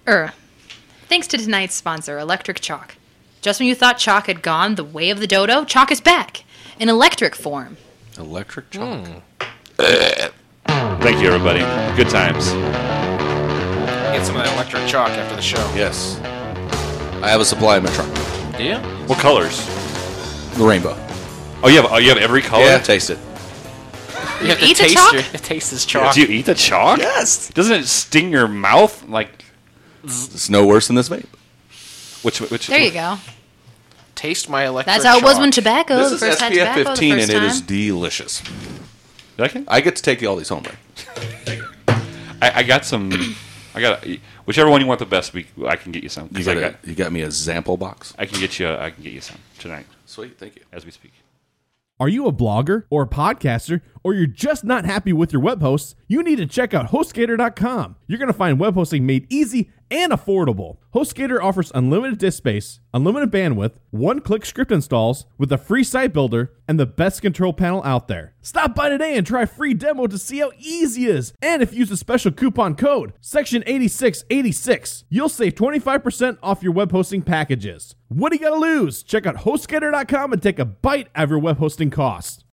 Electric Chalk. Just when you thought chalk had gone the way of the dodo, chalk is back in electric form. Electric chalk. Thank you, everybody. Good times. Get some of that electric chalk after the show. Yes. I have a supply in my trunk. Do you? What colors? The rainbow. Oh, you have every color? Yeah, taste it. You have to eat the taste chalk? taste this chalk. Do you eat the chalk? Yes. Doesn't it sting your mouth? Like It's no worse than this vape. which? There you go. Taste my electric That's how it was shock. when tobacco. This the is first had SPF tobacco 15 the first and it time. is delicious. Okay. I get to take all these home, right? I got some. Whichever one you want the best. I can get you some. 'Cause You got me a sample box. I can get you some tonight Sweet, thank you. as we speak. Are you a blogger or a podcaster, or you're just not happy with your web hosts? You need to check out HostGator.com. You're going to find web hosting made easy and affordable. HostGator offers unlimited disk space, unlimited bandwidth, one-click script installs with a free site builder, and the best control panel out there. Stop by today and try a free demo to see how easy it is. And if you use a special coupon code, Section 8686, you'll save 25% off your web hosting packages. What do you got to lose? Check out HostGator.com and take a bite out of your web hosting costs.